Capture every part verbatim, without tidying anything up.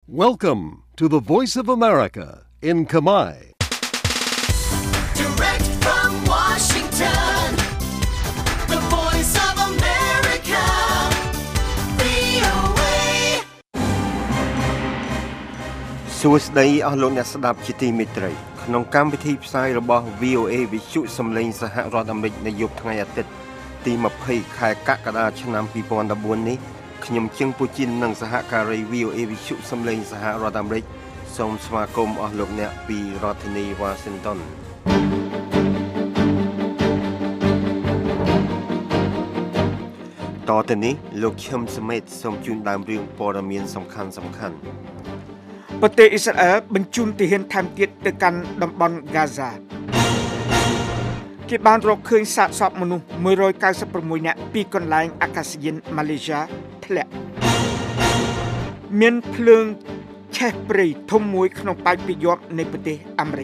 Welcome to the Voice of America in Khmer. Direct from Washington, the Voice of America, វី អូ เอសួស្តីអស់លោកអ្នកស្ដាប់ជាទីមេត្រីក្នុងកម្មវិធីផ្សាយរបស់ វី អូ เอ វិទ្យុសំឡេងសហរដ្ឋអាមេរិកនៅយប់ថ្ងៃអាទិត្យទី20ខែកក្កដាឆ្នាំ2014នេះខ្ញុំជឹងពូជីននិងសហការី វី អូ เอ វិទ្យុសំឡេងសហរដ្ឋអាមេរិកសូមស្វាគមន៍អស់លោកអ្នកពីរដ្ឋធានី Washington តទៅនេះលោកឈឹមសមេតសូមជូនដើមរឿងព័ត៌មានសំខាន់សំខាន់ប្រទេសអ៊ីស្រាអែលបញ្ជូនទាហានថែមទៀតទៅកាន់តំបន់ហ្គាហ្សាគេបានរកឃើញសាកសពមនុស្សមួយរយកៅសិបប្រាំមួយនាក់ពីកន្លែងអាកាសយានម៉ាឡេស៊ីធ្លាក់មានភ្លើងឆេះព្រៃធំមួយក្នុងប៉ែកពីយប់នៃប្រទេសអាមេរិក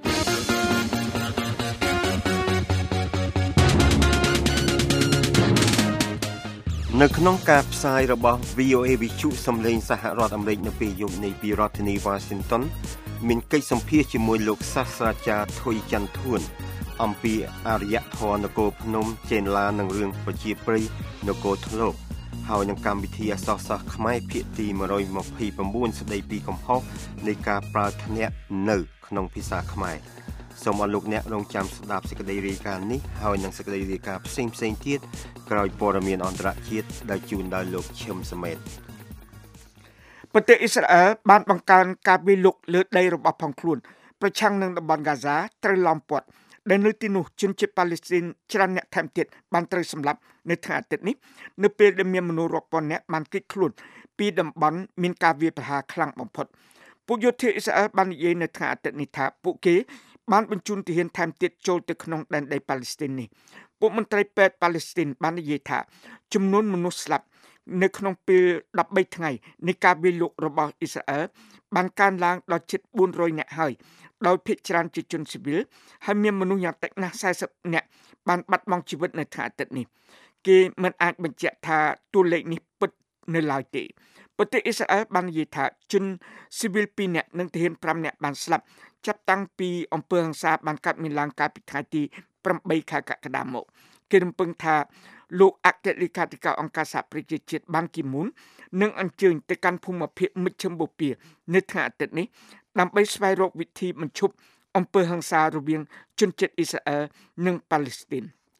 នៅក្នុងការផ្សាយរបស់ វី អូ เอ វិទ្យុសំឡេងសហរដ្ឋអាមេរិកនៅពេលយប់នៃពីរដ្ឋធានី Washington មានកិច្ចសម្ភាសន៍ជាមួយលោកសាស្ត្រាចារ្យថុយច័ន្ទធួនអំពីអរិយធម៌នគរភ្នំចេនឡានិងរឿងប្រជាប្រិយនគរធ្លកហើយនឹងកម្មវិធីអក្សរសាស្ត្រខ្មែរភាគទីone twenty-nineស្ដីពីកំហុសនៃការប្រើធ្នាក់នៅក្នុងភាសាខ្មែរសូមអរលោកអ្នករងចាំស្ដាប់សេចក្តីរាយការណ៍នេះហើយនឹងសេចក្តីរាយការណ៍ផ្សេងផ្សេងទៀតក្រោយព័ត៌មានអន្តរជាតិដែលជូនដោយលោកឈឹមសមេតប្រទេសអ៊ីស្រាអែលបានបង្កើនការវាយលុកលើដីរបស់ផងខ្លួនប្រឆាំងនឹងតំបន់ហ្គាហ្សាត្រូវឡោមព័ទ្ធដែលនៅទីនោះជនជាតិប៉ាឡេស្ទីនច្រើនអ្នកថែមទៀតបានត្រូវសម្លាប់នៅថ្ងៃអាទិត្យនេះនៅពេលដែលមានមនុស្សរាប់ពាន់នាក់បានគេចខ្លួនពីតំបន់មានការវាយប្រហារខ្លាំងបំផុតពួកយោធាអ៊ីស្រាអែលបាននិយាយនៅថ្ងៃអាទិត្យនេះថាពួកគេបានបញ្ជូនទាហានថែមទៀតចូលទៅក្នុងដែនដីប៉ាឡេស្ទីននេះពួកមន្ត្រីពេទ្យប៉ាឡេស្ទីនបាននិយាយថាចំនួនមនុស្សស្លាប់នៅក្នុងពេលthirteenថ្ងៃនៃការវាយលុករបស់អ៊ីស្រាអែលបានកើនឡើងដល់ជិតfour hundredនាក់ហើយដោយភាគច្រើនជាជនស៊ីវិលហើយមានមនុស្សយ៉ាងតិចណាស់fortyនាក់បានបាត់បង់ជីវិតនៅថ្ងៃអាទិត្យនេះគេមិនអាចបញ្ជាក់ថាតួលេខនេះពិតនៅឡើយទេប្រទេសអ៊ីស្រាអែលបាននិយាយថាជនស៊ីវិលtwoនាក់និងទាហានfiveនាក់បានស្លាប់ចាប់តាំងពីអំពើហិង្សាបានកើតមានឡើងកាលពីថ្ងៃទីeightខែកក្កដាមកគេរំពឹងថាលោកអគ្គលេខាធិការអង្គការសហប្រជាជាតិបានគីមូននឹងអញ្ជើញទៅកាន់ភូមិភាគមជ្ឈិមបូព៌ានៅថ្ងៃអាទិត្យនេះដើម្បីស្វែងរកវិធីបញ្ឈប់អំពើហិង្សារវាងជនជាតិអ៊ីស្រាអែលនិងប៉ាឡេស្ទីន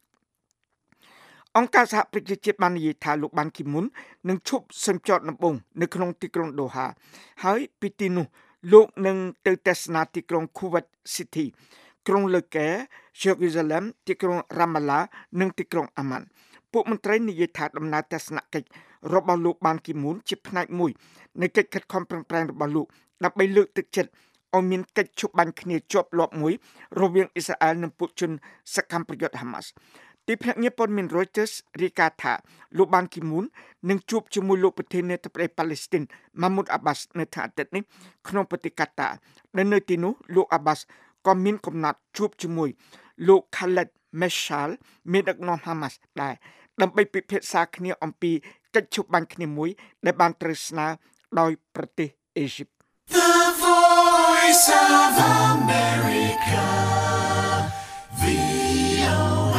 អង្គការសហប្រជាជាតិបាននិយាយថាលោកបានគីមូននឹងឈប់សម្ចតដំបូងនៅក្នុងទីក្រុងដូហាហើយពីទីនោះលោកនឹងទៅទស្សនាទីក្រុង Kuwait City ក្រុងលើកែ Jerusalem ទីក្រុង Ramallah និងទីក្រុង Amman ពួកមន្ត្រីនិយាយថាដំណើរទស្សនកិច្ចរបស់លោកបានគីមូនជាផ្នែកមួយនៃកិច្ចខិតខំប្រឹងប្រែងរបស់លោកដើម្បីលើកទឹកចិត្តឲ្យមានកិច្ចឈប់បាញ់គ្នាជាប់លាប់មួយរវាងអ៊ីស្រាអែលនិងពួកជនសកម្មប្រយុទ្ធ Hamas ទីភ្នាក់ងារព័ត៌មាន Reuters រាយការណ៍ថាលោកបានគីមូននឹងជួបជាមួយលោកប្រធានាធិបតីប៉ាឡេស្ទីន Mahmoud Abbas នៅថ្ងៃអាទិត្យនេះក្នុងប្រទេសកាតាដែលនៅទីនោះលោក Abbas ក៏មានកំណត់ជួបជាមួយលោក Khaled Meshal មេដឹកនាំ Hamas ដែរដើម្បីពិភាក្សាគ្នាអំពីកិច្ចឈប់បាញ់គ្នាមួយដែលបានត្រូវស្នើដោយប្រទេសអេស៊ីប The Voice of America, វី អូ เอ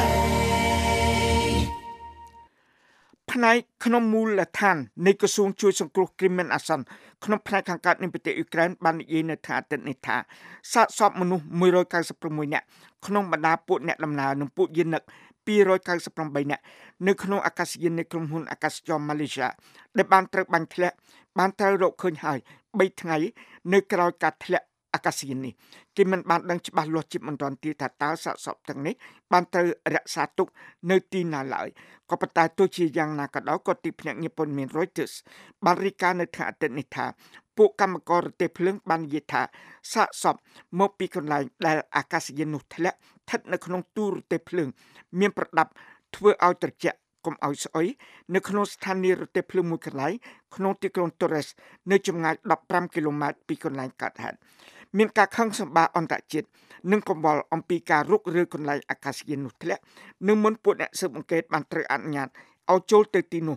ផ្នែកក្នុងមូលដ្ឋាននៃក្រសួងជួយសង្គ្រោះគ្រីមានអាសន្នក្នុងផ្នែកខាងកើតនៃប្រទេសអ៊ុក្រែនបាននិយាយនៅថ្ងៃអាទិត្យនេះថាសាកសពមនុស្សone ninety-nineនាក់ក្នុងបណ្ដាពួកអ្នកដំណើរនិងពួកយានិកtwo ninety-eightនាក់នៅក្នុងអាកាសយាននៃក្រុមហ៊ុនអាកាសចរម៉ាឡេស៊ីដែលបានត្រូវបាញ់ធ្លាក់បានត្រូវរកឃើញហើយthreeថ្ងៃនៅក្រោយការធ្លាក់អាកាសយាននេះគេមិនបានដឹងច្បាស់លាស់ជាបន្តទៀតថាតើសាកសពទាំងនេះបានត្រូវរក្សាទុកនៅទីណាឡើយក៏ប៉ុន្តែទោះជាយ៉ាងណាក៏ដោយក៏ទីភ្នាក់ងារព័ត៌មាន Reuters បានរាយការណ៍នៅថ្ងៃអាទិត្យនេះថាពួកកម្មកររទេះភ្លើងបាននិយាយថាសាកសពមកពីកន្លែងដែលអាកាសយាននោះធ្លាក់ស្ថិតនៅក្នុងទូរទេះភ្លើងមានប្រដាប់ធ្វើឲ្យត្រជាក់កុំឲ្យស្អុយនៅក្នុងស្ថានីយ៍រទេះភ្លើងមួយកន្លែងក្នុងទីក្រុង Torres នៅចម្ងាយfifteenគីឡូម៉ែត្រពីកន្លែងកើតហេតុមានការខឹងសម្បារអន្តរជាតិនិងកង្វល់អំពីការរុករើកន្លែងអាកាសយាននោះធ្លាក់នៅមុនពួកអ្នកស៊ើបអង្កេតបានត្រូវអនុញ្ញាតឲ្យចូលទៅទីនោះ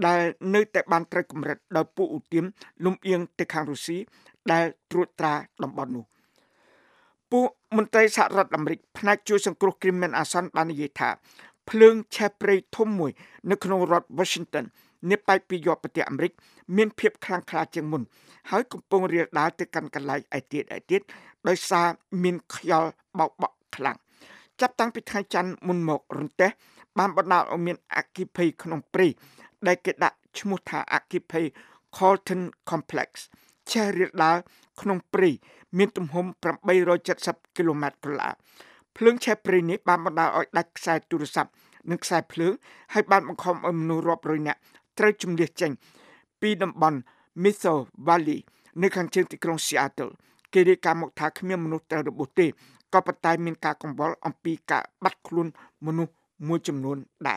ដែលនៅតែបានត្រូវកម្រិតដោយពួកឧទាមលំអៀងទៅខាងរុស្ស៊ីដែលត្រួតត្រាតំបន់នោះពួកមន្ត្រីសហរដ្ឋអាមេរិកផ្នែកជួយសង្គ្រោះគ្រាមានអាសន្នបាននិយាយថាភ្លើងឆេះព្រៃធំមួយនៅក្នុងរដ្ឋ Washington នៅប៉ែកពីយប់ប្រទេសអាមេរិកមានភាពខ្លាំងក្លាជាងមុនហើយកំពុងរាលដាលទៅកាន់កន្លែងឯទៀតឯទៀតដោយសារមានខ្យល់បោកបក់ខ្លាំងចាប់តាំងពីថ្ងៃច័ន្ទមុនមករន្ទះបានបណ្ដាលឲ្យមានអគ្គិភ័យក្នុងព្រៃដែលគេដាក់ឈ្មោះថាអគ្គិភ័យ Colton Complex ឆេះរាលដាលក្នុងព្រៃមានទំហំeight hundred seventyគីឡូម៉ែត្រកន្លះភ្លើងឆេះព្រៃនេះបានបណ្ដាលឲ្យដាច់ខ្សែទូរស័ព្ទនិងខ្សែភ្លើងហើយបានបង្ខំឲ្យមនុស្សរាប់រយនាក់ត្រូវជម្លៀសចេញពីតំបន់ Missouri Valley នៅខាងជើងទីក្រុង Seattle គេរាយការណ៍មកថាគ្មានមនុស្សត្រូវរបួសទេក៏ប៉ុន្តែមានការកង្វល់អំពីការបាត់ខ្លួនមនុស្សមួយចំនួនដែរ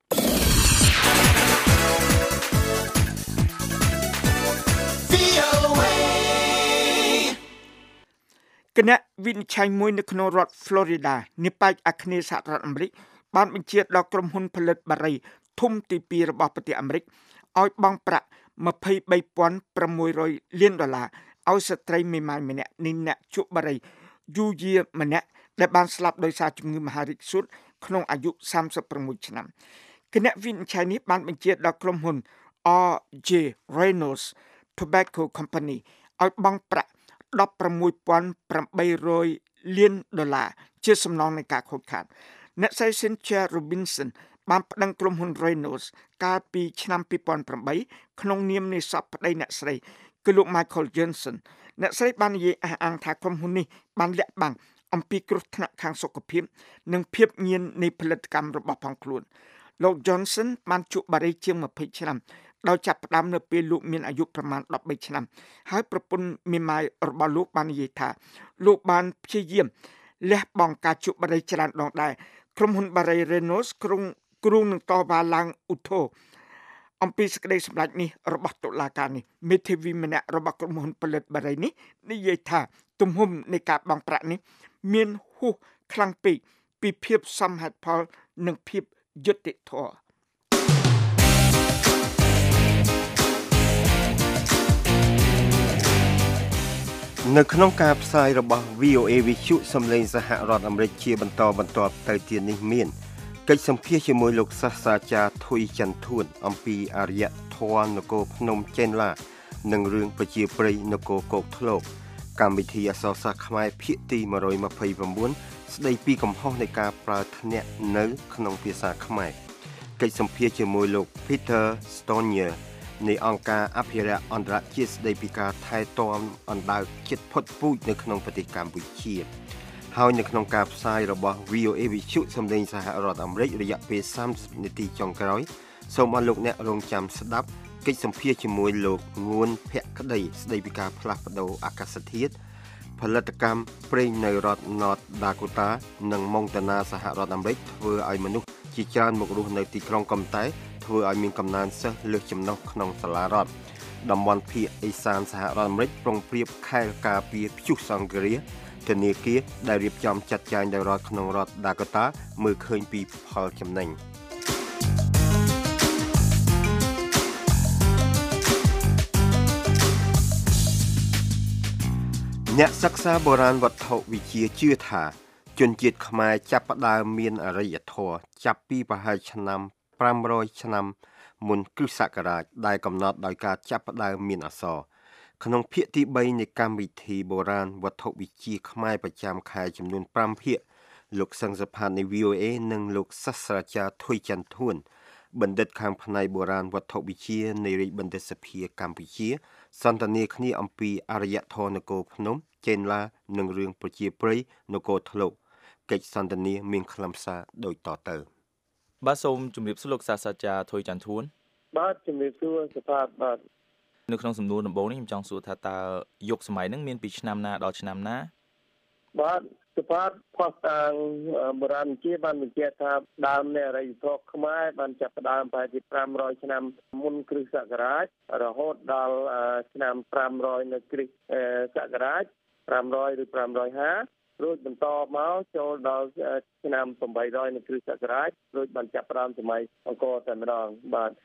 គណៈវិនិច្ឆ័យមួយនៅក្នុងរដ្ឋ Florida នៃប៉ែកអាគ្នេយ៍សហរដ្ឋអាមេរិកបានបញ្ជាដល់ក្រុមហ៊ុនផលិតបារីធំទីពីររបស់ប្រទេសអាមេរិកឲ្យបង់ប្រាក់twenty-three thousand six hundredលានដុល្លារឲ្យស្ត្រីមេម៉ាយម្នាក់នៃអ្នកជក់បារីយូយាម្នាក់ដែលបានស្លាប់ដោយសារជំងឺមហារីកសួតក្នុងអាយុthirty-sixឆ្នាំគណៈវិនិច្ឆ័យនេះបានបញ្ជាដល់ក្រុមហ៊ុន R J Reynolds Tobacco Company ឲ្យបង់ប្រាក់sixteen thousand eight hundredលានដុល្លារជាសំណងនៃការខូចខាតអ្នកស្រី Cynthia Robinson បានប្តឹងក្រុមហ៊ុន Reynolds កាលពីឆ្នាំtwo thousand eightក្នុងនាមនៃសពប្តីអ្នកស្រីគឺលោក Michael Johnson អ្នកស្រីបាននិយាយអះអាងថាក្រុមហ៊ុននេះបានលាក់បាំងអំពីគ្រោះថ្នាក់ខាងសុខភាពនិងភាពញៀននៃផលិតកម្មរបស់ផងខ្លួនលោក Johnson បានជក់បារីជាងtwentyឆ្នាំដោយចាប់ផ្ដើមនៅពេលលោកមានអាយុប្រមាណthirteenឆ្នាំហើយប្រពន្ធមេម៉ាយរបស់លោកបាននិយាយថាលោកបានព្យាយាមលះបង់ការជក់បារីច្រើនដងដែរក្រុមហ៊ុនបារី Reynolds ក្រុងគ្រូនឹងតវ៉ាឡើងឧទ្ធរណ៍អំពីសេចក្តីសម្រេចនេះរបស់តុលាការនេះមេធាវីម្នាក់របស់ក្រុមហ៊ុនផលិតបារីនេះនិយាយថាទំហំនៃការបង់ប្រាក់នេះមានហួសខ្លាំងពេកពីភាពសមហេតុផលនិងភាពយុត្តិធម៌នៅក្នុងការផ្សាយរបស់ V O A វិទ្យុសំឡេងសហរដ្ឋអាមេរិកជាបន្តបន្ទាប់ទៅទៀតនេះមានកិច្ចសម្ភាសជាមួយលោកសាស្ត្រាចារ្យធុយចន្ទធួនអំពីអរិយធម៌នគរភ្នំចេនឡានិងរឿងប្រជាប្រិយនគរគោកធ្លកកម្មវិធីអក្សរសាស្ត្រខ្មែរភាគទីone twenty-nineស្ដីពីកំហុសនៃការប្រើធ្នាក់នៅក្នុងភាសាខ្មែរកិច្ចសម្ភាសជាមួយលោក Peter Stonier នៃអង្គការអភិរក្សអន្តរជាតិស្ដីពីការថែទាំអណ្ដើកជិតផុតពូជនៅក្នុងប្រទេសកម្ពុជាហើយនៅក្នុងការផ្សាយរបស់ V O A វិទ្យុសំឡេងសហរដ្ឋអាមេរិករយៈពេលthirtyនាទីចុងក្រោយសូមអរលោកអ្នករងចាំស្ដាប់កិច្ចសម្ភាសជាមួយលោកងួនភក្តីស្ដីពីការផ្លាស់ប្ដូរអាកាសធាតុផលិតកម្មប្រេងនៅរដ្ឋ North Dakota និង Montana សហរដ្ឋអាមេរិកធ្វើឲ្យមនុស្សជាច្រើនមករស់នៅទីក្រុងកំតែធ្វើឲ្យមានកំណើនសិស្សលើសចំណុះក្នុងសាលារដ្ឋតំបន់ភាគឦសានសហរដ្ឋអាមេរិកប្រុងប្រៀបខែលការពារព្យុះសង្គ្រាធនាគារដែលរៀបចំចាត់ចែងដោយរដ្ឋក្នុងរដ្ឋ Dakota មើលឃើញពីផលចំណេញអ្នកសិក្សាបុរាណវត្ថុវិទ្យាជឿថាជនជាតិខ្មែរចាប់ផ្ដើមមានអរិយធម៌ចាប់ពីប្រហែលឆ្នាំfive hundredឆ្នាំមុនគ្រិស្តសករាជដែលកំណត់ដោយការចាប់ផ្ដើមមានអក្សរក្នុងភាគទីthreeនៃកម្មវិធីបុរាណវត្ថុវិទ្យាខ្មែរប្រចាំខែចំនួនfiveភាគលោកសង្ឃសភានៃ V O A និងលោកសាស្ត្រាចារ្យធុយចន្ទធួនបណ្ឌិតខាងផ្នែកបុរាណវត្ថុវិទ្យានៃរាជបណ្ឌិតសភាកម្ពុជាសន្ទនាគ្នាអំពីអរិយធម៌នគរភ្នំចេនឡានិងរឿងប្រជាប្រិយនគរធ្លកកិច្ចសន្ទនាមានខ្លឹមសារដូចតទៅបាទសូមជម្រាបសួរលោកសាស្ត្រាចារ្យធុយចន្ទធួនបាទជម្រាបសួរសភាបាទនៅក្នុងសំណួរដំបូងនេះខ្ញុំចង់សួរថាតើយុគសម័យហ្នឹងមានពីឆ្នាំណាដល់ឆ្នាំណាបាទសភាផុសតាងបុរាណវិទ្យាបានបញ្ជាក់ថាដើមនៃអរិយធម៌ខ្មែរបានចាប់ផ្ដើមប្រហែលជាfive hundredឆ្នាំមុនគ្រិស្តសករាជរហូតដល់ឆ្នាំfive hundredនៅគ្រិស្តសករាជfive hundredឬfive hundred fiftyរួចបន្តមកចូលដល់ឆ្នាំeight hundredនៃគ្រិស្តសករាជរួចបានចាប់ផ្ដើមសម័យអង្គរតែម្ដងបាទ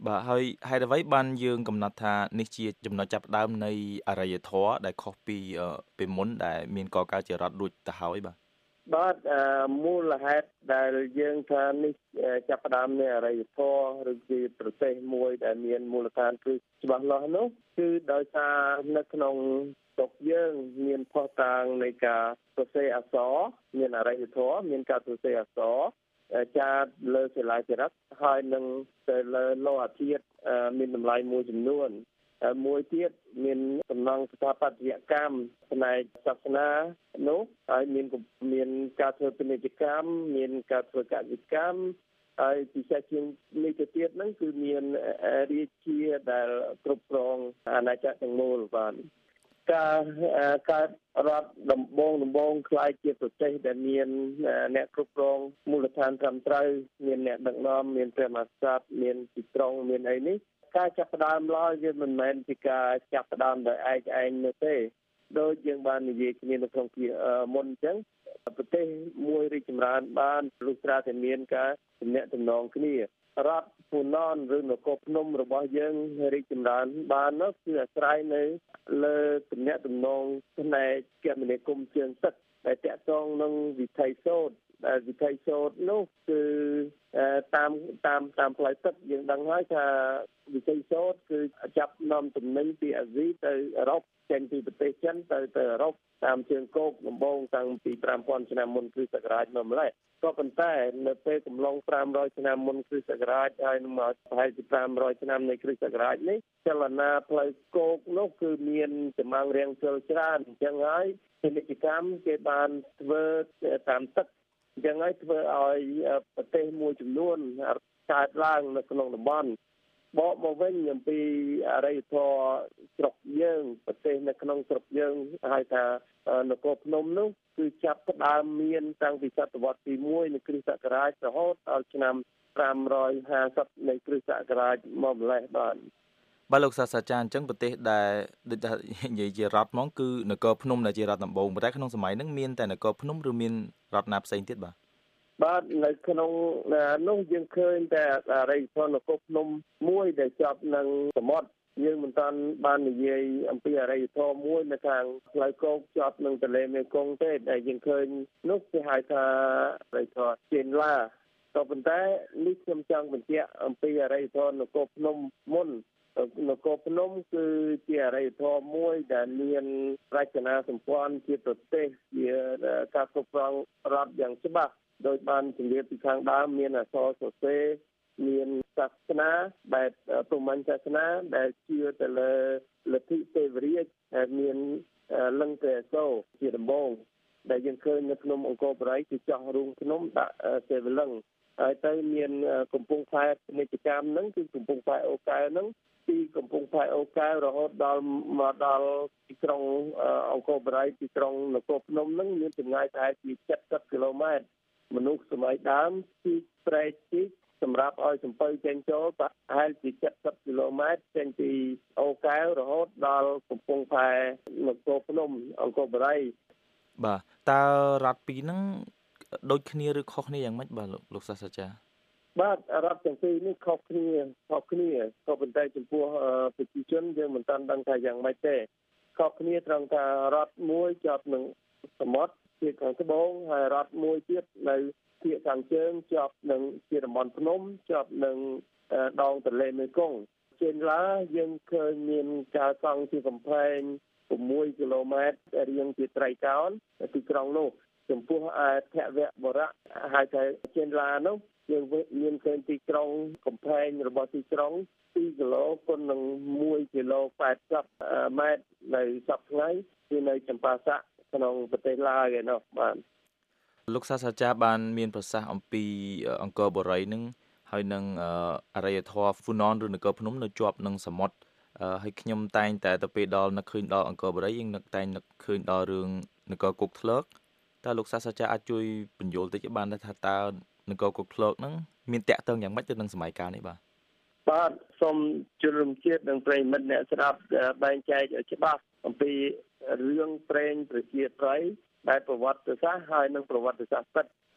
បាទហើយហេតុអ្វីបានយើងកំណត់ថានេះជាចំណុចចាប់ផ្ដើមនៃអរិយធម៌ដែលខុសពីពីមុនដែលមានកកើតជារដ្ឋរួចទៅហើយបាទបាទមូលហេតុដែលយើងថានេះចាប់ផ្ដើមនៃអរិយធម៌ឬជាប្រទេសមួយដែលមានមូលដ្ឋានគ្រឹះច្បាស់លាស់នោះគឺដោយសារនៅក្នុងស្រុកយើងមានផុសតាងនៃការសរសេរអក្សរមានអរិយធម៌មានការសរសេរអក្សរចារលើសិលាចារឹកហើយនឹងទៅលើលោហៈធាតុមានតម្លៃមួយចំនួនមួយទៀតមានសំណង់ស្ថាបត្យកម្មផ្នែកសាសនានោះហើយមានមានការធ្វើពាណិជ្ជកម្មមានការធ្វើកសិកម្មហើយពិសេសជាងនេះទៅទៀតហ្នឹងគឺមានរាជាដែលគ្រប់គ្រងអាណាចក្រទាំងមូលបាទការការរដ្ឋដំបងដំបងខ្លាយជាប្រទេសដែលមានអ្នកគ្រប់គ្រងមូលដ្ឋានត្រឹមត្រូវមានអ្នកដឹកនាំមានព្រះមហាក្សត្រមានទីក្រុងមានអីនេះការចាប់ផ្ដើមឡើយវាមិនមែនជាការចាប់ផ្ដើមដោយឯកឯងនោះទេដោយយើងបាននិយាយគ្នានៅក្នុងពីមុនអញ្ចឹងប្រទេសមួយរីកចម្រើនបានលុះត្រាតែមានការទំនាក់ទំនងគ្នារដ្ឋពូណនឬនគរភ្នំរបស់យើងរីកចម្រើនបាននោះគឺអាស្រ័យនៅលើទំនាក់ទំនងផ្នែកគមនាគមន៍ជើងទឹកដែលតាក់ទងនឹងវិថីសូត្រដែលវិថីសូត្រនោះគឺតាមតាមតាមផ្លូវទឹកយើងដឹងហើយថាវិថីសូត្រគឺចាប់នាំទំនិញពីអាស៊ីទៅអឺរ៉ុបចេញពីប្រទេសចិនទៅទៅអឺរ៉ុបតាមជើងគោកដំបូងតាំងពីfive thousandឆ្នាំមុនគ្រិស្តសករាជមកម្ល៉េះក៏ប៉ុន្តែនៅពេលកំឡុងfive hundredឆ្នាំមុនគ្រិស្តសករាជហើយនឹងមកប្រហែលជាfive hundredឆ្នាំនៃគ្រិស្តសករាជនេះចលនាផ្លូវគោកនោះគឺមានចម្បាំងរាំងជលច្រើនអញ្ចឹងហើយពាណិជ្ជកម្មគេបានធ្វើតាមទឹកអញ្ចឹងហើយធ្វើឲ្យប្រទេសមួយចំនួនកើតឡើងនៅក្នុងតំបន់បកមកវិញអំពីអរិយធម៌ស្រុកយើងប្រទេសនៅក្នុងស្រុកយើងហៅថានគរភ្នំនោះគឺចាប់ផ្ដើមមានតាំងពីសតវត្សទីoneនៃគ្រិស្តសករាជរហូតដល់ឆ្នាំfive hundred fiftyនៃគ្រិស្តសករាជមកម្ល៉េះបាទបាទលោកសាស្ត្រាចារ្យអញ្ចឹងប្រទេសដែលដូចថានិយាយជារដ្ឋហ្មងគឺនគរភ្នំដែលជារដ្ឋដំបូងប៉ុន្តែក្នុងសម័យហ្នឹងមានតែនគរភ្នំឬមានរដ្ឋណាផ្សេងទៀតបាទបាទនៅក្នុងនោះយើងឃើញតែអរិយធម៌នគរភ្នំមួយដែលជាប់នឹងសមុទ្រយើងមិនតាន់បាននិយាយអំពីអរិយធម៌មួយនៅខាងផ្លូវគោកជាប់នឹងទន្លេមេគង្គទេដែលយើងឃើញនោះគេហៅថាអរិយធម៌ចេនឡាក៏ប៉ុន្តែនេះខ្ញុំចង់បញ្ជាក់អំពីអរិយធម៌នគរភ្នំមុននគរភ្នំគឺជាអរិយធម៌មួយដែលមានរចនាសម្ព័ន្ធជាប្រទេសជាការគ្រប់គ្រងរដ្ឋយ៉ាងច្បាស់ដោយបានជំរាបពីខាងដើមមានអក្សរសរសេរមានសាសនាបែបព្រហ្មញ្ញសាសនាដែលជឿទៅលើលទ្ធិទេវរាជដែលមានលង្កេអសូរជាដំបូងដែលយើងឃើញនៅភ្នំអង្គរបូរីគឺចោះរូងភ្នំដាក់ទេវលង្កហើយទៅមានកំពង់ផែពាណិជ្ជកម្មហ្នឹងគឺកំពង់ផែអូកែវហ្នឹងពីកំពង់ផែអូកែវរហូតដល់មកដល់ទីក្រុងអង្គរបូរីទីក្រុងនគរភ្នំហ្នឹងមានចម្ងាយប្រហែលជាseventyគីឡូម៉ែត្រមនុស្សសម័យដើមទីប្រែកទីសម្រាប់ឲ្យសំពៅចេញចូលប្រហែលជាseventyគីឡូម៉ែត្រចេញពីអូកែវរហូតដល់កំពង់ផែនគរភ្នំអង្គរបូរីបាទតើរដ្ឋពីរហ្នឹងដូចគ្នាឬខុសគ្នាយ៉ាងម៉េចបាទលោកសាស្ត្រាចារ្យបាទរដ្ឋទាំងពីរនេះខុសគ្នាខុសគ្នាក៏ប៉ុន្តែចំពោះប្រជាជនយើងមិនតាន់ដឹងថាយ៉ាងម៉េចទេខុសគ្នាត្រង់ថារដ្ឋមួយជាប់នឹងសមុទ្រជាខាងត្បូងហើយរដ្ឋមួយទៀតនៅភាគខាងជើងជាប់នឹងជាតំបន់ភ្នំជាប់នឹងដងទន្លេមេគង្គចេនឡាយើងឃើញមានការសង់ជាកំផែងsixគីឡូម៉ែត្ររាងជាត្រីកោណទីក្រុងនោះចំពោះអធវបរៈហើយតែចេនឡានោះយើងមានឃើញទីក្រុងកំផែងរបស់ទីក្រុងtwoគីឡូគុណនឹងoneគីឡូeightyម៉ែត្រនៅសប្តាហ៍ថ្ងៃគឺនៅចម្ប៉ាសាក់ក្នុងប្រទេសឡាវឯណោះបាទលោកសាស្ត្រាចារ្យបានមានប្រសាសន៍អំពីអង្គរបូរីនឹងហើយនឹងអរិយធម៌ហ្វូណនឬនគរភ្នំនៅជាប់នឹងសមុទ្រហើយខ្ញុំតែងតែទៅពេលដល់នឹកឃើញដល់អង្គរបូរីយើងនឹកតែងនឹកឃើញដល់រឿងនគរគុកធ្លកតើលោកសាស្ត្រាចារ្យអាចជួយបញ្យល់តិចបានថាតើនគរគុកធ្លកហ្នឹងមានតាក់ទងយ៉ាងម៉េចទៅនឹងសម័យកាលនេះបាទបាទសូមជម្រាបជាតិនឹងប្រិយមិត្តអ្នកស្ដាប់បែងចែកឲ្យច្បាស់អំពីរឿងព្រេងប្រជាប្រិយដែលប្រវត្តិសាស្ត្រហើយនិងប្រវត្តិសាស្ត្រពិត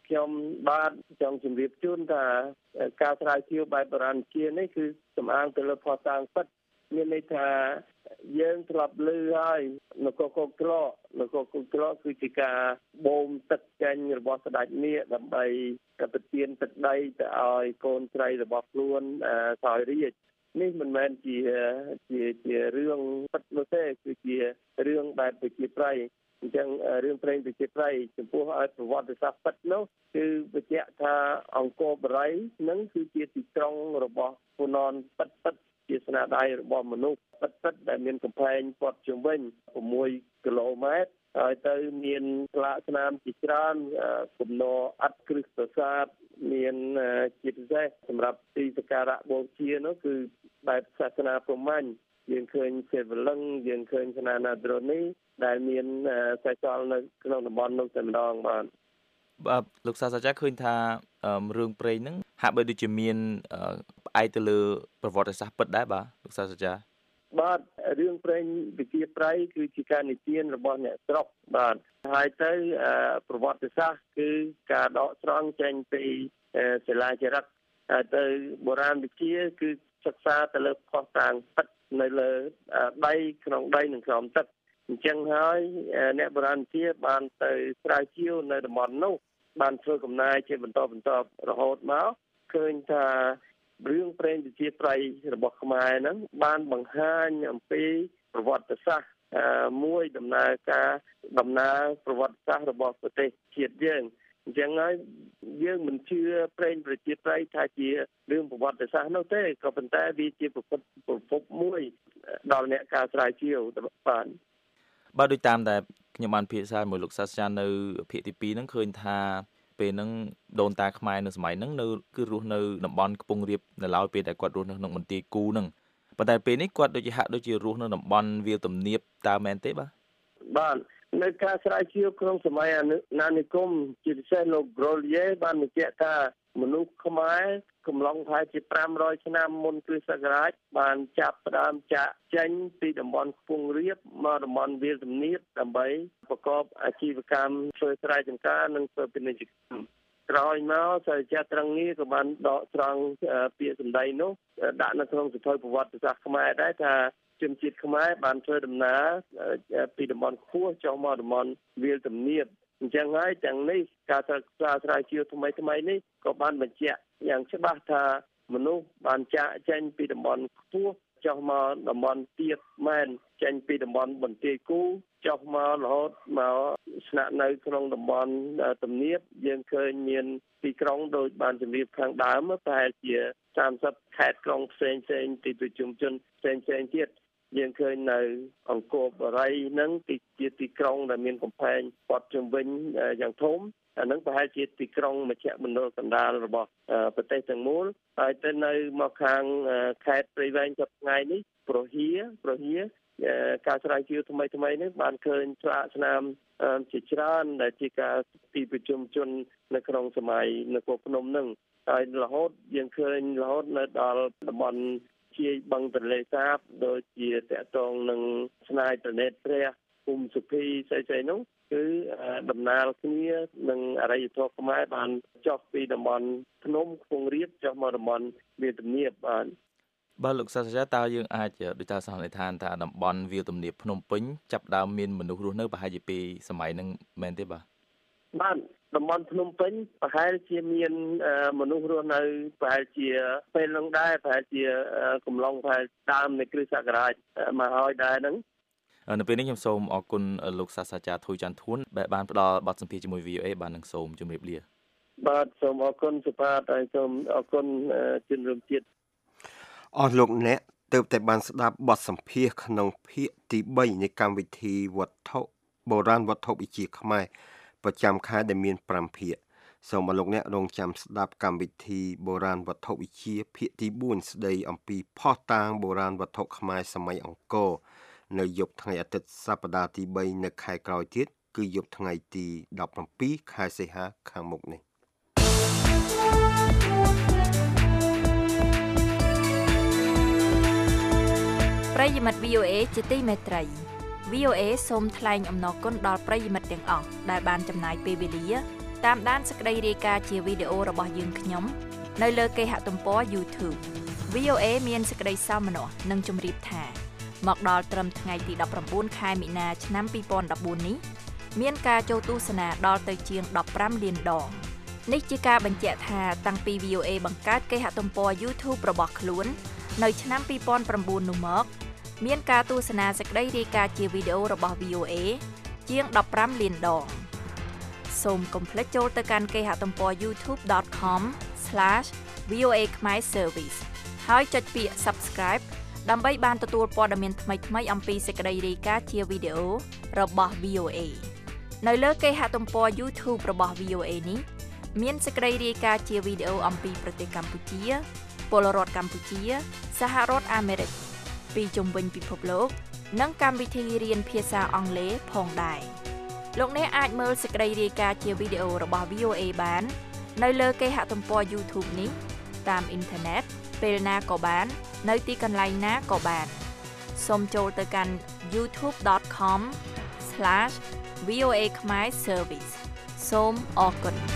ខ្ញុំបាទចង់ជម្រាបជូនថាការស្រាវជ្រាវបែបបុរាណជានេះគឺសំអាងទៅលើភស្តុតាងពិតមានន័យថាយើងធ្លាប់ឮហើយនគរកុកក្រកនគរកុកក្រកគឺជាការបូមទឹកចេញរបស់ស្ដេចមាឃដើម្បីប្រទានទឹកដីទៅឲ្យកូនស្រីរបស់ខ្លួនសោយរាជ្យនេះមិនមែនជាជាជារឿងពិតនោះទេគឺជារឿងបែបប្រជាប្រិយអញ្ចឹងរឿងព្រេងប្រជាប្រិយចំពោះឲ្យប្រវត្តិសាស្ត្រពិតនោះគឺបញ្ជាក់ថាអង្គរបរិយនឹងគឺជាទីក្រុងរបស់ហ្វូណនពិតពិតជាស្នាដៃរបស់មនុស្សពិតពិតដែលមានកំផែងព័ទ្ធជុំវិញ6គីឡូម៉ែត្រហើយទៅមានស្លាកស្នាមជាច្រើនគំនរអត្តគ្រឹះប្រាសាទមានជាពិសេសសម្រាប់ទីសក្ការៈបូជានោះគឺបែបសាសនាព្រហ្មញ្ញយើងឃើញសេវលឹងយើងឃើញស្នានាដ្រូនីដែលមានសេសសល់នៅក្នុងតំបន់នោះតែម្ដងបាទបាទលោកសាស្ត្រាចារ្យឃើញថារឿងព្រេងហ្នឹងហាក់បីដូចជាមានផ្អែកទៅលើប្រវត្តិសាស្ត្រពិតដែរបាទលោកសាស្ត្រាចារ្យបាទរឿងព្រេងវិជាប្រៃគឺជាការនិទានរបស់អ្នកស្រុកបាទហើយទៅប្រវត្តិសាស្ត្រគឺការដកស្រង់ចេញពីសិលាចារឹកហើយទៅបុរាណវិទ្យាគឺសិក្សាទៅលើភស្តុតាងពិតនៅលើដីក្នុងដីនិងក្រោមទឹកអញ្ចឹងហើយអ្នកបុរាណវិទ្យាបានទៅស្រាវជ្រាវនៅតំបន់នោះបានធ្វើកំណែជាបន្តបន្ទាប់រហូតមកឃើញថារឿងព្រេងវិជាប្រៃរបស់ខ្មែរហ្នឹងបានបង្ហាញអំពីប្រវត្តិសាស្ត្រមួយដំណើរការដំណើរប្រវត្តិសាស្ត្ររបស់ប្រទេសជាតិយើងអញ្ចឹងហើយយើងមិនជឿព្រេងប្រជាប្រិយថាជារឿងប្រវត្តិសាស្ត្រនោះទេក៏ប៉ុន្តែវាជាប្រភពប្រភពមួយដល់អ្នកការស្រាវជ្រាវបាទបាទដូចតាមតែខ្ញុំបានភាសាមួយលោកសាស្ត្រាចារ្យនៅភាគទី2ហ្នឹងឃើញថាពេលហ្នឹងដូនតាខ្មែរនៅសម័យហ្នឹងនៅគឺរស់នៅតំបន់ខ្ពង់រាបនៅឡើយពេលដែលគាត់រស់នៅក្នុងមន្ទីរគូហ្នឹងប៉ុន្តែពេលនេះគាត់ដូចជាហាក់ដូចជារស់នៅតំបន់វាលទំនាបតើមែនទេបាទបាទនៅការស្រាវជ្រាវក្នុងសម័យអាណានិគមជាពិសេសលោក Grolier បានបញ្ជាក់ថាមនុស្សខ្មែរកំឡុងប្រហែលជា500ឆ្នាំមុនគ្រិស្តសករាជបានចាប់ផ្ដើមចាក់ចេញពីតំបន់ខ្ពង់រាបមកតំបន់វាលទំនាបដើម្បីប្រកបអាជីវកម្មធ្វើស្រែចម្ការនិងធ្វើពាណិជ្ជកម្មក្រោយមកសាស្ត្រាចារ្យត្រង់នេះក៏បានដកស្រង់ពាក្យសម្ដីនោះដាក់នៅក្នុងសៀវភៅប្រវត្តិសាស្ត្រខ្មែរដែរថាជនជាតិខ្មែរបានធ្វើដំណើរពីតំបន់ខ្ពស់ចុះមកតំបន់វាលទំនាបអញ្ចឹងហើយទាំងនេះការសិក្សាស្រាវជ្រាវថ្មីថ្មីនេះក៏បានបញ្ជាក់យ៉ាងច្បាស់ថាមនុស្សបានចាកចេញពីតំបន់ខ្ពស់ចុះមកតំបន់ទាបមែនចេញពីតំបន់បន្ទាយគូចុះមករហូតមកស្នាក់នៅក្នុងតំបន់ទំនាបយើងឃើញមានទីក្រុងដូចបានជម្រាបខាងដើមប្រហែលជា30ខេត្តក្រុងផ្សេងផ្សេងទីប្រជុំជនផ្សេងផ្សេងទៀតយើងឃើញនៅអង្គរបរិយហ្នឹងទីជាទីក្រុងដែលមានកំផែងព័ទ្ធជុំវិញយ៉ាងធំអានឹងប្រហែលជាទីក្រុងមជ្ឈមណ្ឌលកណ្ដាលរបស់ប្រទេសទាំងមូលហើយទៅនៅមកខាងខេត្តព្រៃវែងសប្តាហ៍ថ្ងៃនេះប្រហៀប្រហៀការស្រាវជ្រាវថ្មីថ្មីនេះបានឃើញស្លាកស្នាមជាច្រើនដែលជាការទីប្រជុំជននៅក្នុងសម័យនគរភ្នំហ្នឹងហើយរហូតយើងឃើញរហូតនៅដល់តំបន់ជាបឹងទន្លេសាបដូចជាតកតងនឹងស្នាយប្រណេតព្រះភូមិសុភីស្អីៗនោះគឺដំណើរគ្នានឹងអរិយធម៌ខ្មែរបានចុះពីតំបន់ភ្នំខ្ពង់រាបចុះមកតំបន់វាលទំនាបបាទបាទលោកសាស្ត្រាចារ្យតើយើងអាចដូចថាសន្និដ្ឋានថាតំបន់វាលទំនាបភ្នំពេញចាប់ដើមមានមនុស្សរស់នៅប្រហែលជាពីសម័យហ្នឹងមែនទេបាទបាទតំបន់ភ្នំពេញប្រហែលជាមានមនុស្សរស់នៅប្រហែលជាពេលហ្នឹងដែរប្រហែលជាកំឡុងប្រហែលដើមនៃគ្រិស្តសករាជមកហើយដែរហ្នឹងនៅពេលនេះខ្ញុំសូមអរគុណលោកសាស្ត្រាចារ្យធុយច័ន្ទធួនដែលបានផ្ដល់បទសម្ភាសន៍ជាមួយ វី អូ អេ បាននឹងសូមជម្រាបលាបាទសូមអរគុណសុបាទហើយសូមអរគុណជនរួមជាតិអស់លោកអ្នកទើបតែបានស្ដាប់បទសម្ភាសន៍ក្នុងភាគទី3នៃកម្មវិធីវត្ថុបុរាណវត្ថុវិទ្យាខ្មែរប្រចាំខែដែលមាន5ភាគសូមអរលោកអ្នករងចាំស្ដាប់កម្មវិធីបុរាណវត្ថុវិទ្យាភាគទី4ស្ដីអំពីភស្តុតាងបុរាណវត្ថុខ្មែរសម័យអង្គរនៅយប់ថ្ងៃអាទិត្យសប្តាហ៍ទី3នៅខែក្រោយទៀតគឺយប់ថ្ងៃទី17ខែសីហាខាងមុខនេះប្រិយមិត្ត វី អូ អេ ជាទីមេត្រី វី អូ អេ សូមថ្លែងអំណរគុណដល់ប្រិយមិត្តទាំងអស់ដែលបានចំណាយពេលវេលាតាមដានសេចក្តីរាយការណ៍ជាវីដេអូរបស់យើងខ្ញុំនៅលើគេហទំព័រ YouTube វី អូ เอ មានសេចក្តីសោមនស្សនិងជម្រាបថាមកដល់ត្រឹមថ្ងៃទីដប់ប្រាំបួនខែមីនាឆ្នាំពីរពាន់ដប់បួននេះមានការចូលទស្សនាដល់ទៅជាងដប់ប្រាំលានដងនេះជាការបញ្ជាក់ថាតាំងពី វី អូ เอ បង្កើតគេហទំព័រ YouTube របស់ខ្លួននៅឆ្នាំពីរពាន់ប្រាំបួននោះមកមានការទស្សនាសេចក្តីរាយការណ៍ជាវីដេអូរបស់ វី អូ เอ ជាងដប់ប្រាំលានដងសូមកុំភ្លេចចូលទៅកាន់គេហទំព័រ ยูทูบ ដត คอม ស្លាស វី អូ เอ ខ្មែរ Service ហើយចុចពាក្យ Subscribe ដើម្បីបានទទួលព័ត៌មានថ្មីៗអំពីសេចក្តីរាយការណ៍ជាវីដេអូរបស់ វី អូ เอ នៅលើគេហទំព័រ YouTube របស់ វី អូ เอ នេះមានសេចក្តីរាយការណ៍ជាវីដេអូអំពីប្រទេសកម្ពុជាពលរដ្ឋកម្ពុជាសហរដ្ឋអាមេរិកពីជុំវិញពិភពលោកនិងកម្មវិធីរៀនភាសាអង់គ្លេសផងដែរលោកអ្នកអាចមើលសេចក្តីរាយការណ៍ជាវីដេអូរបស់ វី អូ เอ បាននៅលើគេហទំព័រ YouTube នេះតាមអ៊ីនធឺណិតពេលណាក៏បាននៅទីកន្លែងណាក៏បានសូមចូលទៅកាន់ ยูทูบ ដត คอม ស្លាស វី អូ เอ ខ្មែរ Service សូមអរគុណ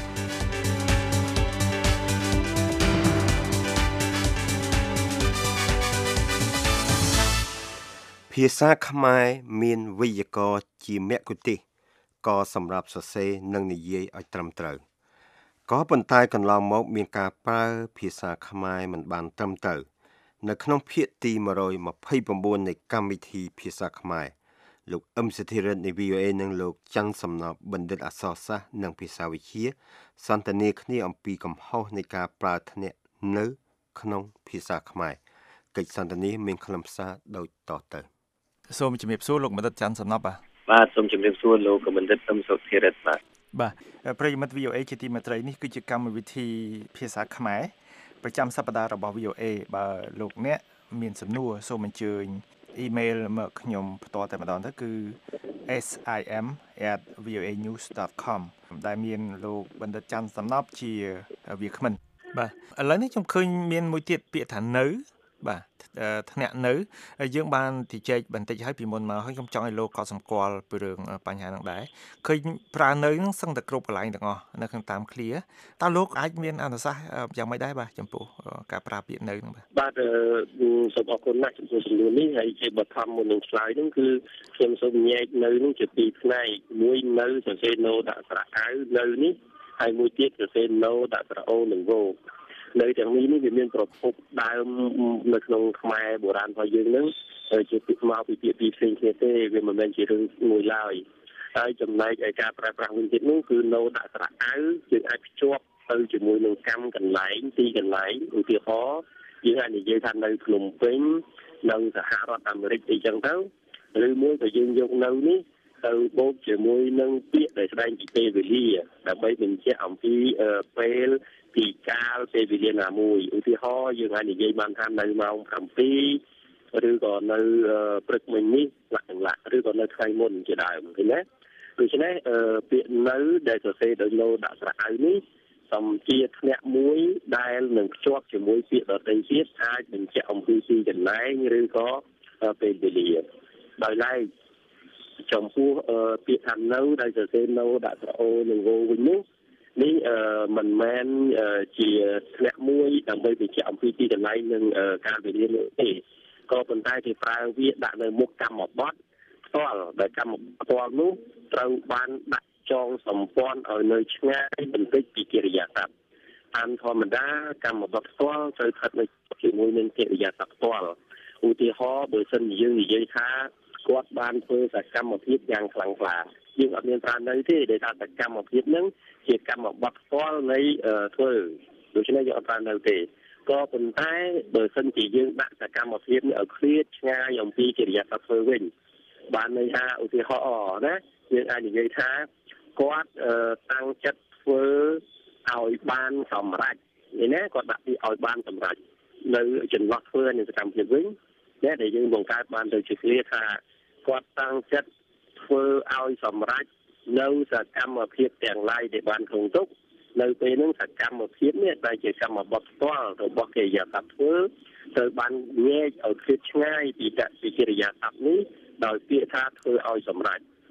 ភាសាខ្មែរមានវេយ្យាករណ៍ជាមគ្គុទ្ទេសក៍ក៏សម្រាប់សរសេរនិងនិយាយឲ្យត្រឹមត្រូវក៏ប៉ុន្តែកន្លងមកមានការប្រើភាសាខ្មែរមិនបានត្រឹមត្រូវនៅក្នុងភាគទីមួយរយម្ភៃប្រាំនៃកម្មវិធីភាសាខ្មែរលោកអឹមសធិរិទ្ធនៃ វី អូ เอ និងលោកច័ន្ទសំណប់បណ្ឌិតអក្សរសាស្ត្រនិងភាសាវិទ្យាសន្ទនាគ្នាអំពីកំហុសនៃការប្រើធ្នាក់នៅក្នុងភាសាខ្មែរកិច្ចសន្ទនាមានខ្លឹមសារដូចតទៅសូមជំរាបសួរលោកបណ្ឌិតច័ន្ទសំណប់បាទបាទសូមជំរាបសួរលោកបណ្ឌិតអឹមសុធិរិទ្ធបាទបាទប្រិយមិត្ត វី អូ เอ ជាទីមេត្រីនេះគឺជាកម្មវិធីភាសាខ្មែរប្រចាំសប្តាហ៍របស់ វី អូ เอ បើលោកអ្នកមានសំណួរសូមអញ្ជើញអ៊ីមែលមកខ្ញុំផ្ទាល់តែម្ដងទៅគឺ เอส ไอ เอ็ม แอท วี โอ เอ นิวส์ ដត คอม ដែលមានលោកបណ្ឌិតច័ន្ទសំណប់ជាវាគ្មិនបាទឥឡូវនេះខ្ញុំឃើញមានមួយទៀតពាក្យថានៅបាទធ្នាក់នៅយើងបានទីជែកបន្តិចហើយពីមុនមកហើយខ្ញុំចង់ឲ្យលោកក៏សម្គាល់ពីរឿងបញ្ហាហ្នឹងដែរឃើញប្រើនៅហ្នឹងសឹងតែគ្រប់កន្លែងទាំងអស់នៅខាងតាមឃ្លាតើលោកអាចមានអនុសាសន៍យ៉ាងម៉េចដែរបាទចំពោះការប្រើពាក្យនៅហ្នឹងបាទបាទសូមអរគុណណាស់ចំពោះសំណួរនេះហើយជាបឋមមុននឹងឆ្លើយហ្នឹងគឺខ្ញុំសូមញែកនៅហ្នឹងជាពីរផ្នែកមួយនៅសរសេរណូដាក់ស្រៈអៅនៅនេះហើយមួយទៀតសរសេរណូដាក់ស្រៈអូនិងវោនៅទាំងនេះនេះវាមានប្រភពដើមនៅក្នុងខ្មែរបុរាណរបស់យើងហ្នឹងជាពីមកពីពាក្យពីរផ្សេងគ្នាទេវាមិនមែនជារឿងមួយឡើយហើយចំណែកឯការប្រើប្រាស់វិញទៀតនោះគឺណូដាក់ស្រៈអៅយើងអាចភ្ជាប់ទៅជាមួយនឹងកម្មកន្លែងទីកន្លែងឧទាហរណ៍យើងអាចនិយាយថានៅភ្នំពេញនៅសហរដ្ឋអាមេរិកអីចឹងទៅឬមួយក៏យើងយកនៅនេះទៅបូកជាមួយនឹងពាក្យដែលស្ដែងពីពេលវេលាដើម្បីបញ្ជាក់អំពីពេលពីកាលពេលវេលាណាមួយឧទាហរណ៍យើងអាចនិយាយបានថានៅម៉ោងប្រាំពីរឬក៏នៅព្រឹកមិញនេះឡាក់ឡាក់ឬក៏នៅថ្ងៃមុនជាដើមឃើញទេដូច្នេះពាក្យនៅដែលសរសេរដោយឡូដាក់ស្រៈអៅនេះសំជាធ្នាក់មួយដែលនឹងភ្ជាប់ជាមួយពាក្យដទៃទៀតអាចបញ្ជាក់អំពីទីកន្លែងឬក៏ពេលវេលាដោយឡែកចំពោះពាក្យថានៅដែលសរសេរណូដាក់ស្រៈអូនិងវោវិញនោះនេះមិនមែនជាធ្នាក់មួយដើម្បីបញ្ជាក់អំពីទីកន្លែងនិងការវេលានោះទេក៏ប៉ុន្តែគេប្រើវាដាក់នៅមុខកម្មបទផ្ទាល់ដែលកម្មបទផ្ទាល់នោះត្រូវបានដាក់ចងសម្ព័ន្ធឲ្យនៅឆ្ងាយបន្តិចពីកិរិយាសព្ទតាមធម្មតាកម្មបទផ្ទាល់ត្រូវស្ថិតនៅជាមួយនឹងកិរិយាសព្ទផ្ទាល់ឧទាហរណ៍បើសិនយើងនិយាយថាគាត់បានធ្វើសកម្មភាពយ៉ាងខ្លាំងក្លាយើងអត់មានប្រើនៅទេដែលថាសកម្មភាពហ្នឹងជាកម្មបទផ្ទាល់នៃធ្វើដូច្នេះយើងអត់ប្រើនៅទេក៏ប៉ុន្តែបើសិនជាយើងដាក់សកម្មភាពនេះឲ្យឃ្លាតឆ្ងាយអំពីកិរិយាសព្ទធ្វើវិញបានន័យថាឧទាហរណ៍ណាយើងអាចនិយាយថាគាត់តាំងចិត្តធ្វើឲ្យបានសម្រេចនេះណាគាត់ដាក់ពីឲ្យបានសម្រេចនៅចន្លោះធ្វើនៃសកម្មភាពវិញតែដែលយើងបង្កើតបានទៅជាឃ្លាថាគាត់តាំងចិត្តធ្វើឲ្យសម្រេចនៅសកម្មភាពទាំងឡាយដែលបានក្នុងទុកនៅពេលហ្នឹងសកម្មភាពនេះដែលជាកម្មបទផ្ទាល់របស់កិរិយាសព្ទធ្វើត្រូវបានញែកឲ្យឃ្លាតឆ្ងាយពីពីកិរិយាសព្ទនេះដោយពាក្យថាធ្វើឲ្យសម្រេច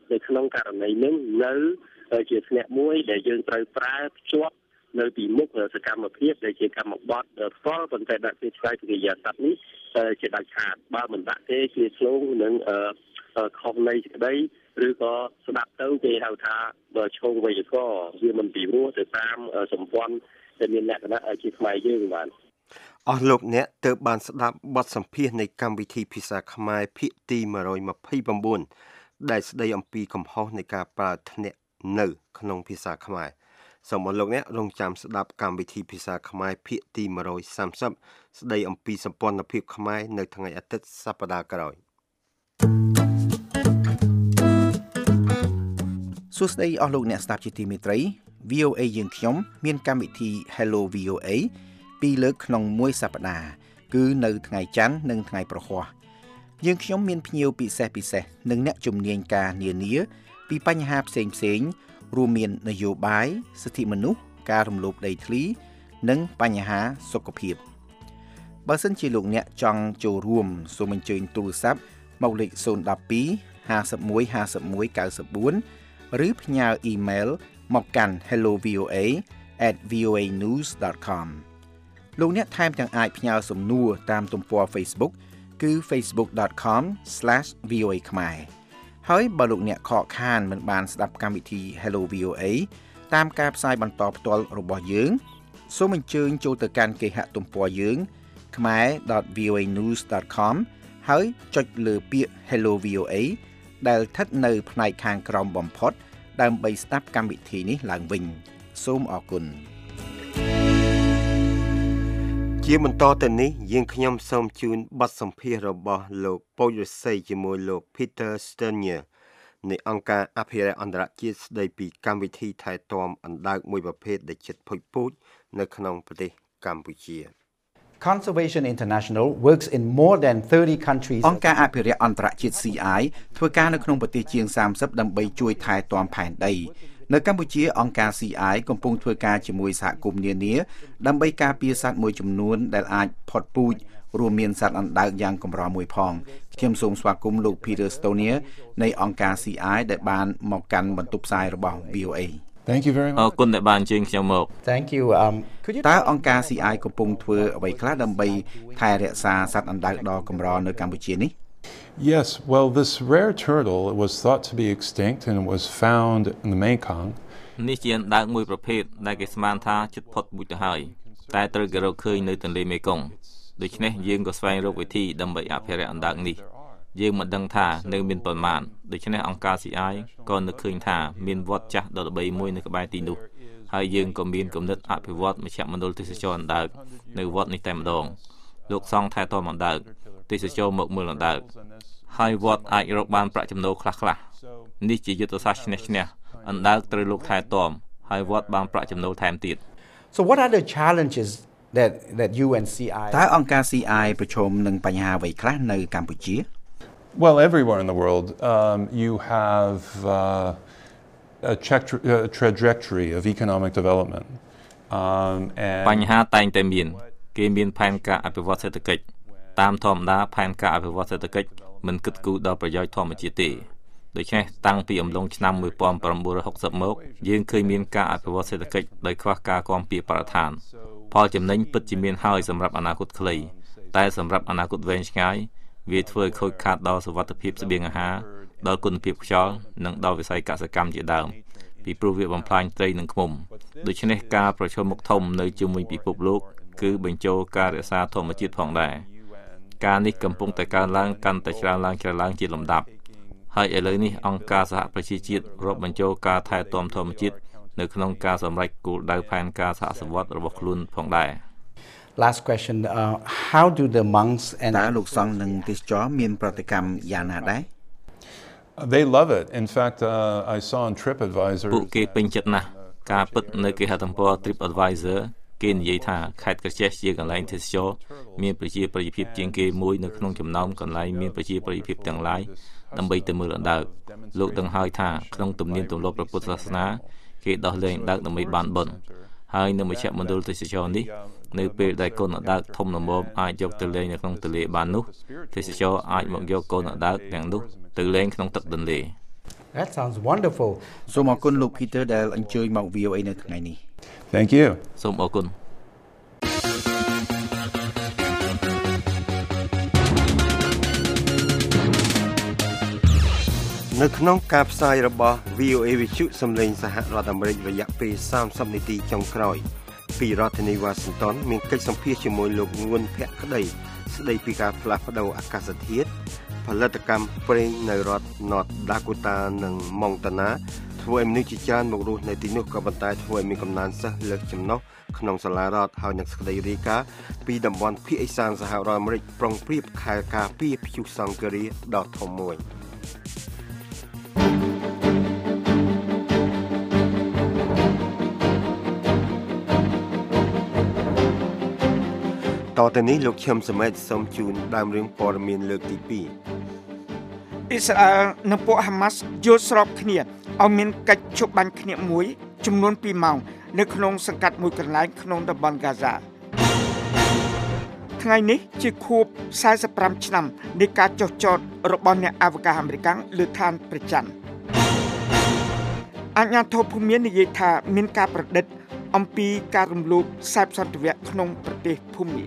នៅក្នុងករណីនេះនៅជាស្នាក់មួយដែលយើងត្រូវប្រើភ្ជាប់នៅពីមុខសកម្មភាពដែលជាកម្មបត្តិផ្ទាល់ប៉ុន្តែដាក់ជាឆ្លើយកិរិយាសព្ទនេះជាដាច់ខាតបើមិនដាក់ទេជាឆ្លងនឹងខុសន័យសេចក្តីឬក៏ស្ដាប់ទៅគេហៅថាឆ្លងវេយ្យាករណ៍វាមិនពីព្រោះទៅតាមសម្ព័ន្ធដែលមានលក្ខណៈជាខ្មែរយើងបាទអស់លោកអ្នកទើបបានស្ដាប់បទសម្ភាសន៍នៃកម្មវិធីភាសាខ្មែរភាគទីone twenty-nineដែលស្ដីអំពីកំហុសនៃការប្រើធ្នាក់នៅក្នុងភាសាខ្មែរសូមអរលោកអ្នករងចាំស្ដាប់កម្មវិធីភាសាខ្មែរភាគទីone thirtyស្ដីអំពីសម្ព័ន្ធភាពខ្មែរនៅថ្ងៃអាទិត្យសប្តាហ៍ក្រោយសួស្ដីអស់លោកអ្នកស្ដាប់ជាទីមេត្រី វី អូ เอ យើងខ្ញុំមានកម្មវិធី Hello វី អូ เอ ពីរលើកក្នុងមួយសប្តាហ៍គឺនៅថ្ងៃច័ន្ទនិងថ្ងៃប្រហ័សយើងខ្ញុំមានភ្ញៀវពិសេសពិសេសនិងអ្នកជំនាញការនានាពីបញ្ហាផ្សេងផ្សេងរួមមាននយោបាយសិទ្ធិមនុស្សការរំលោភដីធ្លីនិងបញ្ហាសុខភាពបើសិនជាលោកអ្នកចង់ចូលរួមសូមអញ្ជើញទូរស័ព្ទមកលេខzero one two fifty-one fifty-one ninety-fourឬផ្ញើអ៊ីមែលមកកាន់ hello v o a at v o a news dot com លោកអ្នកថែមទាំងអាចផ្ញើសំណួរតាមទំព័រ Facebook គឺ facebook dot com slash v o a ខ្មែរហើយបើលោកអ្នកខកខានមិនបានស្ដាប់កម្មវិធី Hello វី អូ เอ តាមការផ្សាយបន្តផ្ទាល់របស់យើងសូមអញ្ជើញចូលទៅកាន់គេហទំព័រយើង khmae dot v o a news dot com ហើយចុចលើពាក្យ Hello វី អូ เอ ដែលស្ថិតនៅផ្នែកខាងក្រោមបំផុតដើម្បីស្ដាប់កម្មវិធីនេះឡើងវិញសូមអរគុណជាបន្តទៅនេះយើងខ្ញុំសូមជូនបទសម្ភាសន៍របស់លោកពូជរិស័យជាមួយលោក Peter Sternier នៃអង្គការអភិរក្សអន្តរជាតិស្ដីពីកម្មវិធីថែទាំអណ្ដើកមួយប្រភេទដែលជិតផុតពូជនៅក្នុងប្រទេសកម្ពុជា Conservation International works in more than thirty countries អង្គការអភិរក្សអន្តរជាតិ ซี ไอ ធ្វើការនៅក្នុងប្រទេសជាងthirtyដើម្បីជួយថែទាំផែនដីនៅកម្ពុជាអង្គការ ซี ไอ កំពុងធ្វើការជាមួយសហគមន៍នានាដើម្បីការពារសត្វមួយចំនួនដែលអាចផុតពូជរួមមានសត្វអណ្ដើកយ៉ាងកម្រមួយផងខ្ញុំសូមស្វាគមន៍លោក Peter Sternier នៃអង្គការ ซี ไอ ដែលបានមកកាន់បន្ទប់ផ្សាយរបស់ វី អូ เอ Thank you very much អរគុណដែលបានអញ្ជើញខ្ញុំមក Thank you um តើអង្គការ ซี ไอ កំពុងធ្វើអ្វីខ្លះដើម្បីថែរក្សាសត្វអណ្ដើកដ៏កម្រនៅកម្ពុជានេះ Yes well this rare turtle was thought to be extinct and was found in the Mekong នេះជាអណ្ដើកមួយប្រភេទដែលគេស្មានថាជិតផុតពូជទៅហើយតែត្រូវគេរកឃើញនៅទន្លេមេគង្គដូច្នេះយើងក៏ស្វែងរកវិធីដើម្បីអភិរក្សអណ្ដើកនេះយើងមិនដឹងថានៅមានប៉ុន្មានដូច្នេះអង្គការ ซี ไอ ក៏នឹកឃើញថាមានវត្តចាស់ដ៏ល្បីមួយនៅក្បែរទីនោះហើយយើងក៏មានគំនិតអភិវឌ្ឍមជ្ឈមណ្ឌលទេសចរអណ្ដើកនៅវត្តនេះតែម្ដងលោកសង្ឃថែទាំអណ្ដើកទេសចរមកមើលអណ្ដើកហើយវត្តអាចរកបានប្រាក់ចំណូលខ្លះៗនេះជាយុទ្ធសាស្ត្រឈ្នះឈ្នះអណ្ដើកត្រូវលោកថែទាំហើយវត្តបានប្រាក់ចំណូលថែមទៀត So what are the challenges that that you and ซี ไอ តើអង្គការ ซี ไอ ប្រឈមនឹងបញ្ហាអ្វីខ្លះនៅកម្ពុជា Well everywhere in the world um, you have uh, a, tra- a trajectory of economic development um, and បញ្ហាតែងតែមានគេមានផែនការអភិវឌ្ឍសេដ្ឋកិច្ចតាមធម្មតាផែនការអភិវឌ្ឍសេដ្ឋកិច្ចមិនគិតគូរដល់ប្រយោជន៍ធម្មជាតិទេដូច្នេះតាំងពីអំឡុងឆ្នាំnineteen sixtyមកយើងឃើញមានការអភិវឌ្ឍសេដ្ឋកិច្ចដោយខ្វះការគាំពារបរិស្ថានផលចំណេញពិតជាមានហើយសម្រាប់អនាគតខ្លីតែសម្រាប់អនាគតវែងឆ្ងាយវាធ្វើឲ្យខូចខាតដល់សុវត្ថិភាពស្បៀងអាហារដល់គុណភាពខ្យល់និងដល់វិស័យកសិកម្មជាដើមពីព្រោះវាបំផ្លាញត្រីនិងឃ្មុំដូច្នេះការប្រឈមមុខធំនៅជុំវិញពិភពលោកគឺបញ្ចូលការរក្សាធម្មជាតិផងដែរការនេះកំពុងតែកើនឡើងកាន់តែច្រើនឡើងច្រើនឡើងជាលំដាប់ហើយឥឡូវនេះអង្គការសហប្រជាជាតិរាប់បញ្ចូលការថែទាំធម្មជាតិនៅក្នុងការសម្រេចគោលដៅផែនការសហសវត្តរបស់ខ្លួនផងដែរ Last question uh, how do the monks and តើលោកសង្ឃនិងទេសចរមានប្រតិកម្មយ៉ាងណាដែរ They love it in fact uh, I saw on TripAdvisor ពួកគេពេញចិត្តណាស់ការពិតនៅគេហទំព័រ TripAdvisor គេនិយាយថាខេត្តក្រចេះជាកន្លែងទេសចរមានប្រជាប្រិយភាពជាងគេមួយនៅក្នុងចំណោមកន្លែងមានប្រជាប្រិយភាពទាំងឡាយដើម្បីទៅមើលអណ្ដើកលោកដឹងហើយថាក្នុងទំនៀមទម្លាប់ព្រះពុទ្ធសាសនាគេដោះលែងអណ្ដើកដើម្បីបានបុណ្យហើយនៅមជ្ឈមណ្ឌលទេសចរនេះនៅពេលដែលកូនអណ្ដើកធំល្មមអាចយកទៅលេងនៅក្នុងទន្លេបាននោះទេសចរអាចមកយកកូនអណ្ដើកទាំងនោះទៅលេងក្នុងទឹកទន្លេ That sounds wonderful. សូមអរគុណលោក Peter ដែលអញ្ជើញមក វី អូ เอ នៅថ្ងៃនេះ Thank you. សូមអរគុណនៅក្នុងការផ្សាយរបស់ វី អូ เอ វិទ្យុសំឡេងសហរដ្ឋអាមេរិករយៈពេលសាមសិបនាទីចុងក្រោយពីរដ្ឋធានី Washington មានកិច្ចសម្ភាសន៍ជាមួយលោកងួនភក្តីស្ដីពីការផ្លាស់ប្តូរអាកាសធាតុផលិតកម្មប្រេងនៅរដ្ឋ North Dakota និង Montana ធ្វើឲ្យមនុស្សជាច្រើនមករស់នៅទីនោះក៏ប៉ុន្តែធ្វើឲ្យមានកំណើនសិស្សលើកចំណុះក្នុងសាលារដ្ឋហើយនឹងសេចក្តីរាយការណ៍ពីតំបន់ភាគឦសានសហរដ្ឋអាមេរិកប្រុងប្រៀបខែលការពារព្យុះសង្ឃរាដ៏ធំមួយតទៅនេះលោកឈឹមសមេតសូមជូនដើមរឿងព័ត៌មានលើកទីពីរអ៊ីស្រាអែលនិងពួកហាម៉ាស់យល់ស្របគ្នាឲ្យមានកិច្ចជប់បាញ់គ្នាមួយចំនួនពីរម៉ោងនៅក្នុងសង្កាត់មួយកន្លែងក្នុងតំបន់ហ្គាហ្សាថ្ងៃនេះជាខួបសែសិបប្រាំឆ្នាំនៃការចុះចតរបស់អ្នកអវកាសអាមេរិកលើឋានព្រះច័ន្ទអាជ្ញាធរភូមិន្ទនិយាយថាមានការប្រឌិតអំពីការរំលោភខ្សែសន្តិវៈក្នុងប្រទេសភូមា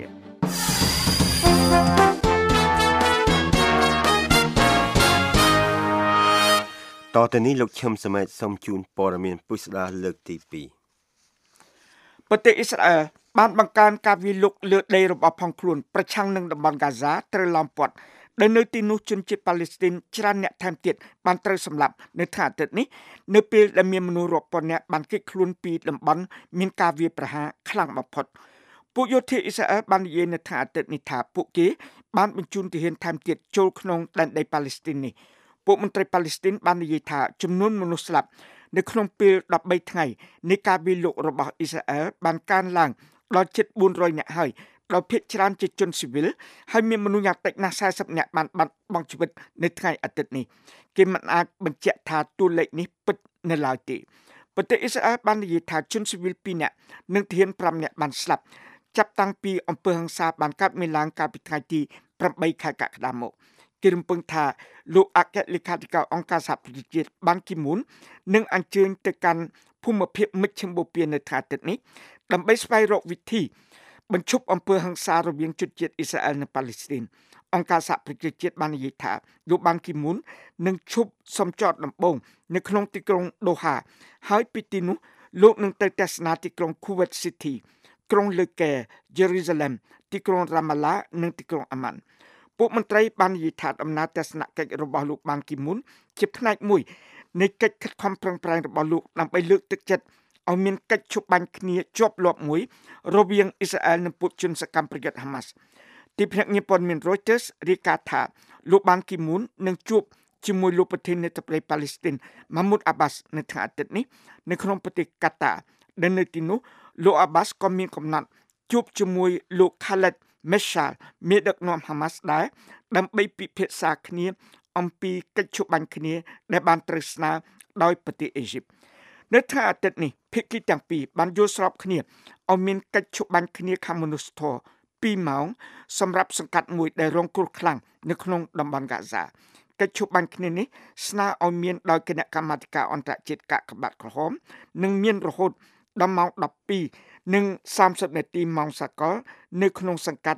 តទៅនេះលោកឈឹមសមេតសូមជូនព័ត៌មានពុស្ដាលើកទីពីរប្រទេសអ៊ីស្រាអែលបានបង្កើនការវាយលុកលើដីរបស់ផងខ្លួនប្រឆាំងនឹងតំបន់ហ្គាហ្សាត្រូវឡោមព័ទ្ធដែលនៅទីនោះជនជាតិប៉ាឡេស្ទីនច្រើនអ្នកថែមទៀតបានត្រូវសម្លាប់នៅថ្ងៃអាទិត្យនេះនៅពេលដែលមានមនុស្សរាប់ពាន់នាក់បានគេចខ្លួនពីតំបន់មានការវាយប្រហារខ្លាំងបំផុតពួកយោធាអ៊ីស្រាអែលបាននិយាយនៅថ្ងៃអាទិត្យនេះថាពួកគេបានបញ្ជូនទាហានថែមទៀតចូលក្នុងដែនដីប៉ាឡេស្ទីននេះពួកមន្ត្រីប៉ាឡេស្ទីនបាននិយាយថាចំនួនមនុស្សស្លាប់នៅក្នុងពេលដប់បីថ្ងៃនៃការវាយលុករបស់អ៊ីស្រាអែលបានកើនឡើងដល់ជិតបួនរយនាក់ហើយដោយភាគច្រើនជាជនស៊ីវិលហើយមានមនុស្សយ៉ាងតិចណាស់សែសិបនាក់បានបាត់បង់ជីវិតនៅថ្ងៃអាទិត្យនេះគេមិនអាចបញ្ជាក់ថាតួលេខនេះពិតនៅឡើយទេប្រទេសអ៊ីស្រាអែលបាននិយាយថាជនស៊ីវិលពីរនាក់និងទាហានប្រាំនាក់បានស្លាប់ចាប់តាំងពីអំពើហិង្សាបានកើតមានឡើងកាលពីថ្ងៃទីប្រាំបីខែកក្កដាមកគេរំពឹងថាលោកអគ្គលេខាធិការអង្គការសហប្រជាជាតិបានគីមូននឹងអញ្ជើញទៅកាន់ភូមិភាគមជ្ឈិមបូព៌ានៅថ្ងៃអាទិត្យនេះដើម្បីស្វែងរកវិធីបញ្ឈប់អំពើហិង្សារវាងជនជាតិអ៊ីស្រាអែលនិងប៉ាឡេស្ទីនអង្គការសហប្រជាជាតិបាននិយាយថាលោកបានគីមូននឹងឈប់សំចតដំបូងនៅក្នុងទីក្រុងដូហាហើយពីទីនោះលោកនឹងទៅទស្សនាទីក្រុង Kuwait City ក្រុងលើកែ Jerusalem ទីក្រុង Ramallah និងទីក្រុង Amman ពួកមន្ត្រីបាននិយាយថាដំណើរទស្សនកិច្ចរបស់លោកបានគីមូនជាផ្នែកមួយនៃកិច្ចខិតខំប្រឹងប្រែងរបស់លោកដើម្បីលើកទឹកចិត្តឲ្យមានកិច្ចឈប់បាញ់គ្នាជាប់លាប់មួយរវាងអ៊ីស្រាអែលនិងពួកជនសកម្មប្រយុទ្ធហាម៉ាស់ទីភ្នាក់ងារព័ត៌មាន Reuters រាយការណ៍ថាលោកបានគីមូននឹងជួបជាមួយលោកប្រធានាធិបតីប៉ាឡេស្ទីន Mahmoud Abbas នៅថ្ងៃអាទិត្យនេះនៅក្នុងប្រទេសកាតាដែលនៅទីនោះលោក Abbas ក៏មានកំណត់ជួបជាមួយលោក Khaled Meshal មេដឹកនាំហាម៉ាស់ដែរដើម្បីពិភាក្សាគ្នាអំពីកិច្ចឈប់បាញ់គ្នាដែលបានត្រូវស្នើដោយប្រទេសអេស៊ីបនៅថ្ងៃអាទិត្យនេះភាគីទាំងពីរបានយល់ស្របគ្នាឲ្យមានកិច្ចឈប់បាញ់គ្នាខាងមនុស្សធម៌ពីរម៉ោងសម្រាប់សង្កាត់មួយដែលរងគ្រោះខ្លាំងនៅក្នុងតំបន់ហ្គាហ្សាកិច្ចឈប់បាញ់គ្នានេះស្នើឲ្យមានដោយគណៈកម្មាធិការអន្តរជាតិកាកបាទក្រហមនិងមានរហូតដល់ម៉ោងដប់ពីរនិងសាមសិបនាទីម៉ោងសកលនៅក្នុងសង្កាត់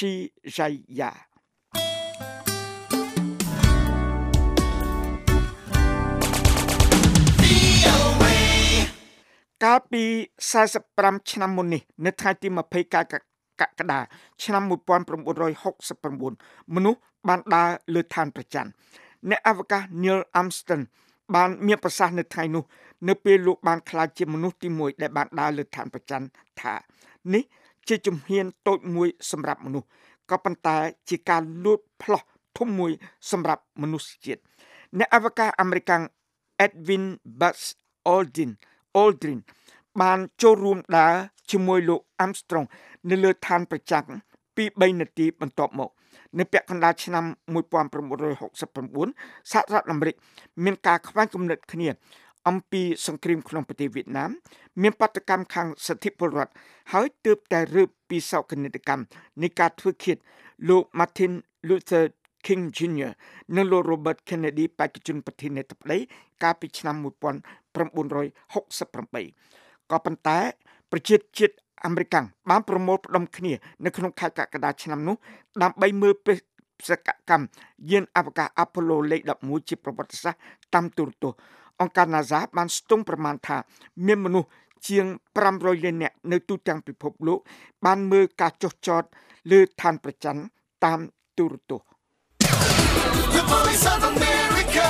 Shijayaកាលពីសែសិបប្រាំឆ្នាំមុននេះនៅថ្ងៃទីម្ភៃកក្កដាឆ្នាំmột nghìn chín trăm sáu mươi chínមនុស្សបានដើរលើឋានព្រះច័ន្ទអ្នកអវកាស Neil Armstrong បានមានប្រសាសន៍នៅថ្ងៃនោះនៅពេលលោកបានក្លាយជាមនុស្សទីមួយដែលបានដើរលើឋានព្រះច័ន្ទថានេះជាជំហានតូចមួយសម្រាប់មនុស្សក៏ប៉ុន្តែជាការលូតផ្លោះធំមួយសម្រាប់មនុស្សជាតិអ្នកអវកាសអាមេរិក Edwin Buzz Aldrin Aldrin បានចូលរួមដើរជាមួយលោក Armstrong នៅលើឋានព្រះច័ន្ទពីរបីនាទីបន្ទាប់មកនៅពាក់កណ្ដាលឆ្នាំmột nghìn chín trăm sáu mươi chínសហរដ្ឋអាមេរិកមានការខ្វែងគំនិតគ្នាអំពីសង្គ្រាមក្នុងប្រទេសវៀតណាមមានបាតុកម្មខាងសិទ្ធិពលរដ្ឋហើយទើបតែរើបពីសោកនាដកម្មនៃការធ្វើឃាតលោក Martin Luther King Junior និងលោក Robert Kennedy បេក្ខជនប្រធានាធិបតីកាលពីឆ្នាំnineteen sixty-eight ក៏ប៉ុន្តែប្រជាជាតិអាមេរិកបានប្រមូលផ្ដុំគ្នានៅក្នុងខែកក្កដាឆ្នាំនោះដើម្បីមើលបេសកកម្មយានអវកាស Apollo លេខeleven ជាប្រវត្តិសាស្ត្រតាមទូរទស្សន៍អង្គការ NASA បានស្ទង់ប្រមាណថាមានមនុស្សជាងfive hundredលាននាក់នៅទូទាំងពិភពលោកបានមើលការចុះចតលើឋានប្រច័ណ្ឌតាមទូរទស្សន៍ The Voice of America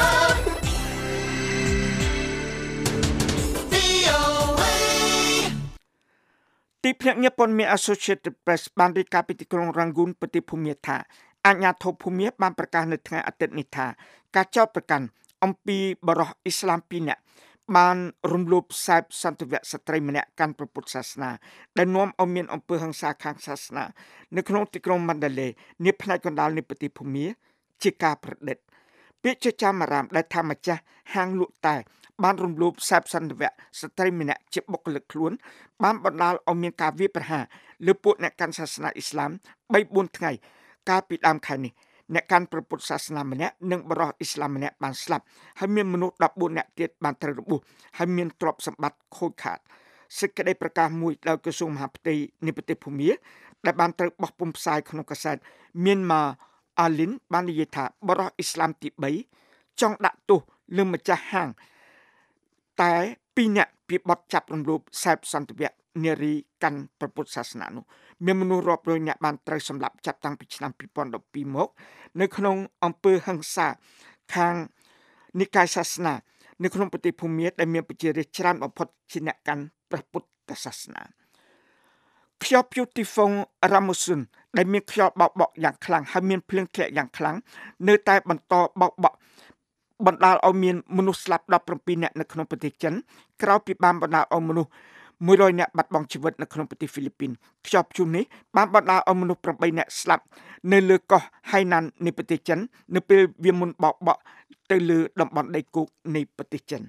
ទីភ្នាក់ងារព័ត៌មាន Associated Press បានរាយការណ៍ពីទីក្រុង Rangoon ប្រទេសភូមាថាអាជ្ញាធរភូមាបានប្រកាសនៅថ្ងៃអាទិត្យនេះថាការចោទប្រកាន់អំពីបរិសុទ្ធអ៊ីស្លាមtwoនាក់បានរំលោភខ្សែសន្តិវៈស្ត្រីម្នាក់កាន់ព្រះពុទ្ធសាសនាដែលនាំឲ្យមានអំពើហិង្សាខាងសាសនានៅក្នុងទីក្រុង Mandalay នាផ្នែកកណ្ដាលនៃប្រទេសភូមាជាការប្រឌិតពាក្យចចាមអារាមដែលថាម្ចាស់ហាងលក់តែបានរំលោភខ្សែសន្តិវៈស្ត្រីម្នាក់ជាបុគ្គលិកខ្លួនបានបណ្ដាលឲ្យមានការវាយប្រហារលើពួកអ្នកកាន់សាសនាអ៊ីស្លាមthree fourថ្ងៃកាលពីដើមខែនេះអ្នកកាន់ព្រះពុទ្ធសាសនាម្នាក់និងបរិសុទ្ធអ៊ីស្លាមម្នាក់បានស្លាប់ហើយមានមនុស្សfourteenនាក់ទៀតបានត្រូវរបួសហើយមានទ្រព្យសម្បត្តិខូចខាតសេចក្តីប្រកាសមួយដោយក្រសួងមហាផ្ទៃនៃប្រទេសភូមាដែលបានត្រូវបោះពុម្ពផ្សាយក្នុងកាសែត Myanmar Alin បាននិយាយថាបរិសុទ្ធអ៊ីស្លាមទីthreeចង់ដាក់ទោសលើម្ចាស់ហាងតែtwoនាក់ពីបទចាប់រំលោភខ្សែសន្តិវៈនារីកាន់ព្រះពុទ្ធសាសនានោះមានមនុស្សរាប់រយនាក់បានត្រូវសម្លាប់ចាប់តាំងពីឆ្នាំtwenty twelveមកនៅក្នុងអំពើហិង្សាខាងនិកាយសាសនានៅក្នុងប្រទេសភូមាដែលមានប្រជារាស្ត្រច្រើនបំផុតជាអ្នកកាន់ព្រះពុទ្ធសាសនាខ្យល់ព្យុះទីហ្វុងរ៉ាម៉ូស៊ុនដែលមានខ្យល់បោកបក់យ៉ាងខ្លាំងហើយមានភ្លៀងធ្លាក់យ៉ាងខ្លាំងនៅតែបន្តបោកបក់បណ្ដាលឲ្យមានមនុស្សស្លាប់seventeenនាក់នៅក្នុងប្រទេសចិនក្រោយពីបានបណ្ដាលឲ្យមនុស្សone hundredនាក់បាត់បង់ជីវិតនៅក្នុងប្រទេសហ្វីលីពីនខ្យល់ព្យុះនេះបានបណ្ដាលឲ្យមនុស្សeightនាក់ស្លាប់នៅលើកោះហៃណាននៃប្រទេសចិននៅពេលវាមុនបោកបក់ទៅលើតំបន់ដីគោកនៃប្រទេសចិន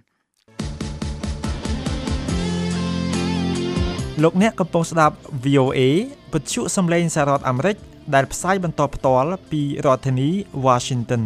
លោកអ្នកកំពុងស្ដាប់ V O A វិទ្យុសំឡេងសហរដ្ឋអាមេរិកដែលផ្សាយបន្តផ្ទាល់ពីរដ្ឋធានី Washington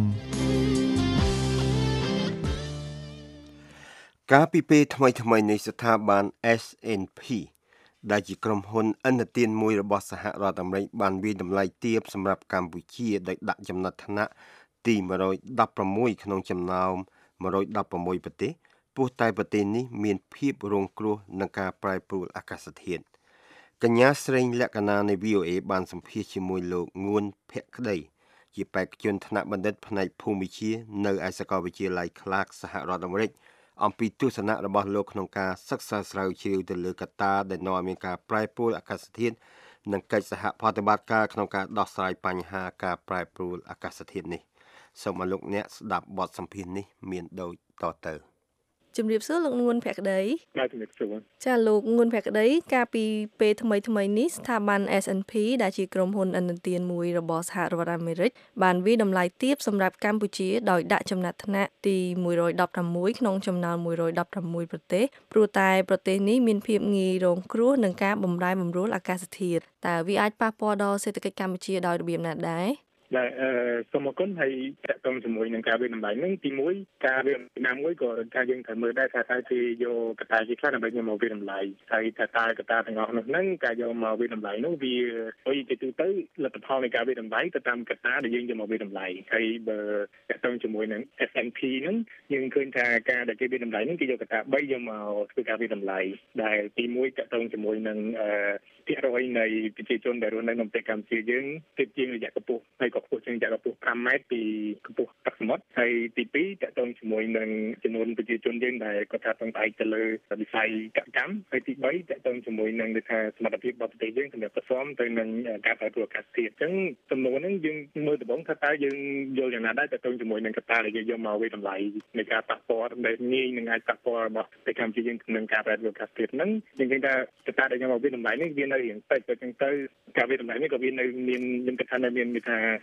កាលពីពេលថ្មីៗនៃស្ថាប័ន S and P ដែលជាក្រុមហ៊ុនឥណទានមួយរបស់សហរដ្ឋអាមេរិកបានវាយតម្លៃទាបសម្រាប់កម្ពុជាដោយដាក់ចំណាត់ថ្នាក់ទីone sixteenក្នុងចំណោមone sixteenប្រទេសព្រោះតែប្រទេសនេះមានភាពរងគ្រោះនឹងការប្រែប្រួលអាកាសធាតុកញ្ញាស្រីលក្ខណានៃ V O A បានសម្ភាសជាមួយលោកងួនភក្តីជាបេក្ខជនថ្នាក់បណ្ឌិតផ្នែកភូមិវិទ្យានៅឯសាកលវិទ្យាល័យ Clark សហរដ្ឋអាមេរិកអំពីទស្សនៈរបស់លោកក្នុងការសិក្សាស្រាវជ្រាវទៅលើកត្តាដែលនាំឲ្យមានការប្រែប្រួលអាកាសធាតុនិងកិច្ចសហប្រតិបត្តិការក្នុងការដោះស្រាយបញ្ហាការប្រែប្រួលអាកាសធាតុនេះសូមឲ្យលោកអ្នកស្ដាប់បទសម្ភាសន៍នេះមានដូចតទៅជំរាបសួរលោកងួនភក្តីបាទជំរាបសួរចាលោកងួនភក្តីកាលពីពេលថ្មីថ្មីនេះស្ថាប័ន S and P ដែលជាក្រុមហ៊ុនឥណទានមួយរបស់សហរដ្ឋអាមេរិកបានវាយតម្លៃទាបសម្រាប់កម្ពុជាដោយដាក់ចំណាត់ថ្នាក់ទីone sixteenក្នុងចំណោមone sixteenប្រទេសព្រោះតែប្រទេសនេះមានភាពងាយរងគ្រោះនឹងការបម្រែបម្រួលអាកាសធាតុតើវាអាចប៉ះពាល់ដល់សេដ្ឋកិច្ចកម្ពុជាដោយរបៀបណាដែរដែលអឺសូមអរគុណហើយតកតងជាមួយនឹងការវិតម្លៃនឹងទីoneការវិតម្លៃមួយក៏ការយើងត្រូវមើលដែរថាតើគេយកកត្តាជាខ្លះដើម្បីយកមកវិតម្លៃហើយថាតើកត្តាទាំងអស់នោះហ្នឹងការយកមកវិតម្លៃនោះវាអីទៅទៅទៅលទ្ធផលនៃការវិតម្លៃទៅតាមកត្តាដែលយើងយកមកវិតម្លៃហើយបើតកតងជាមួយនឹង S and P ហ្នឹងយើងឃើញថាការដែលគេវិតម្លៃហ្នឹងគេយកកត្តាthreeយកមកធ្វើការវិតម្លៃដែលទីoneតកតងជាមួយនឹងអឺភាគរយនៃប្រជាជនដែលរស់នៅក្នុងប្រទេសកម្ពុជាយើងទីជាងរយៈកម្ពស់ហើយក៏ខ្ពស់ជាងរយៈកម្ពស់fiveម៉ែត្រពីកម្ពស់ទឹកសមុទ្រហើយទីtwoតកតងជាមួយនឹងចំនួនប្រជាជនយើងដែលគាត់ថាពឹងផ្អែកទៅលើវិស័យកសិកម្មហើយទីthreeតកតងជាមួយនឹងដូចថាសមត្ថភាពរបស់ប្រទេសយើងសម្រាប់ប្រឈមទៅនឹងការប្រែប្រួលអាកាសធាតុអញ្ចឹងចំនួនហ្នឹងយើងមើលដំបូងថាតើយើងយល់យ៉ាងណាដែរតកតងជាមួយនឹងកត្តាដែលយើងយកមកវិតម្លៃនៃការប៉ះពាល់ដែលងាយនឹងអាចប៉ះពាល់របស់ប្រទេសកម្ពុជាយើងក្នុងការប្រែប្រួលអាកាសធាតុហ្នឹងយើងឃើញថាកត្តាដែលយកមកវិតម្លៃនេះវានៅរៀងតិចទៅអញ្ចឹងទៅការវិតម្លៃនេះក៏វានៅមានខ្ញុំគិតថានៅមានថា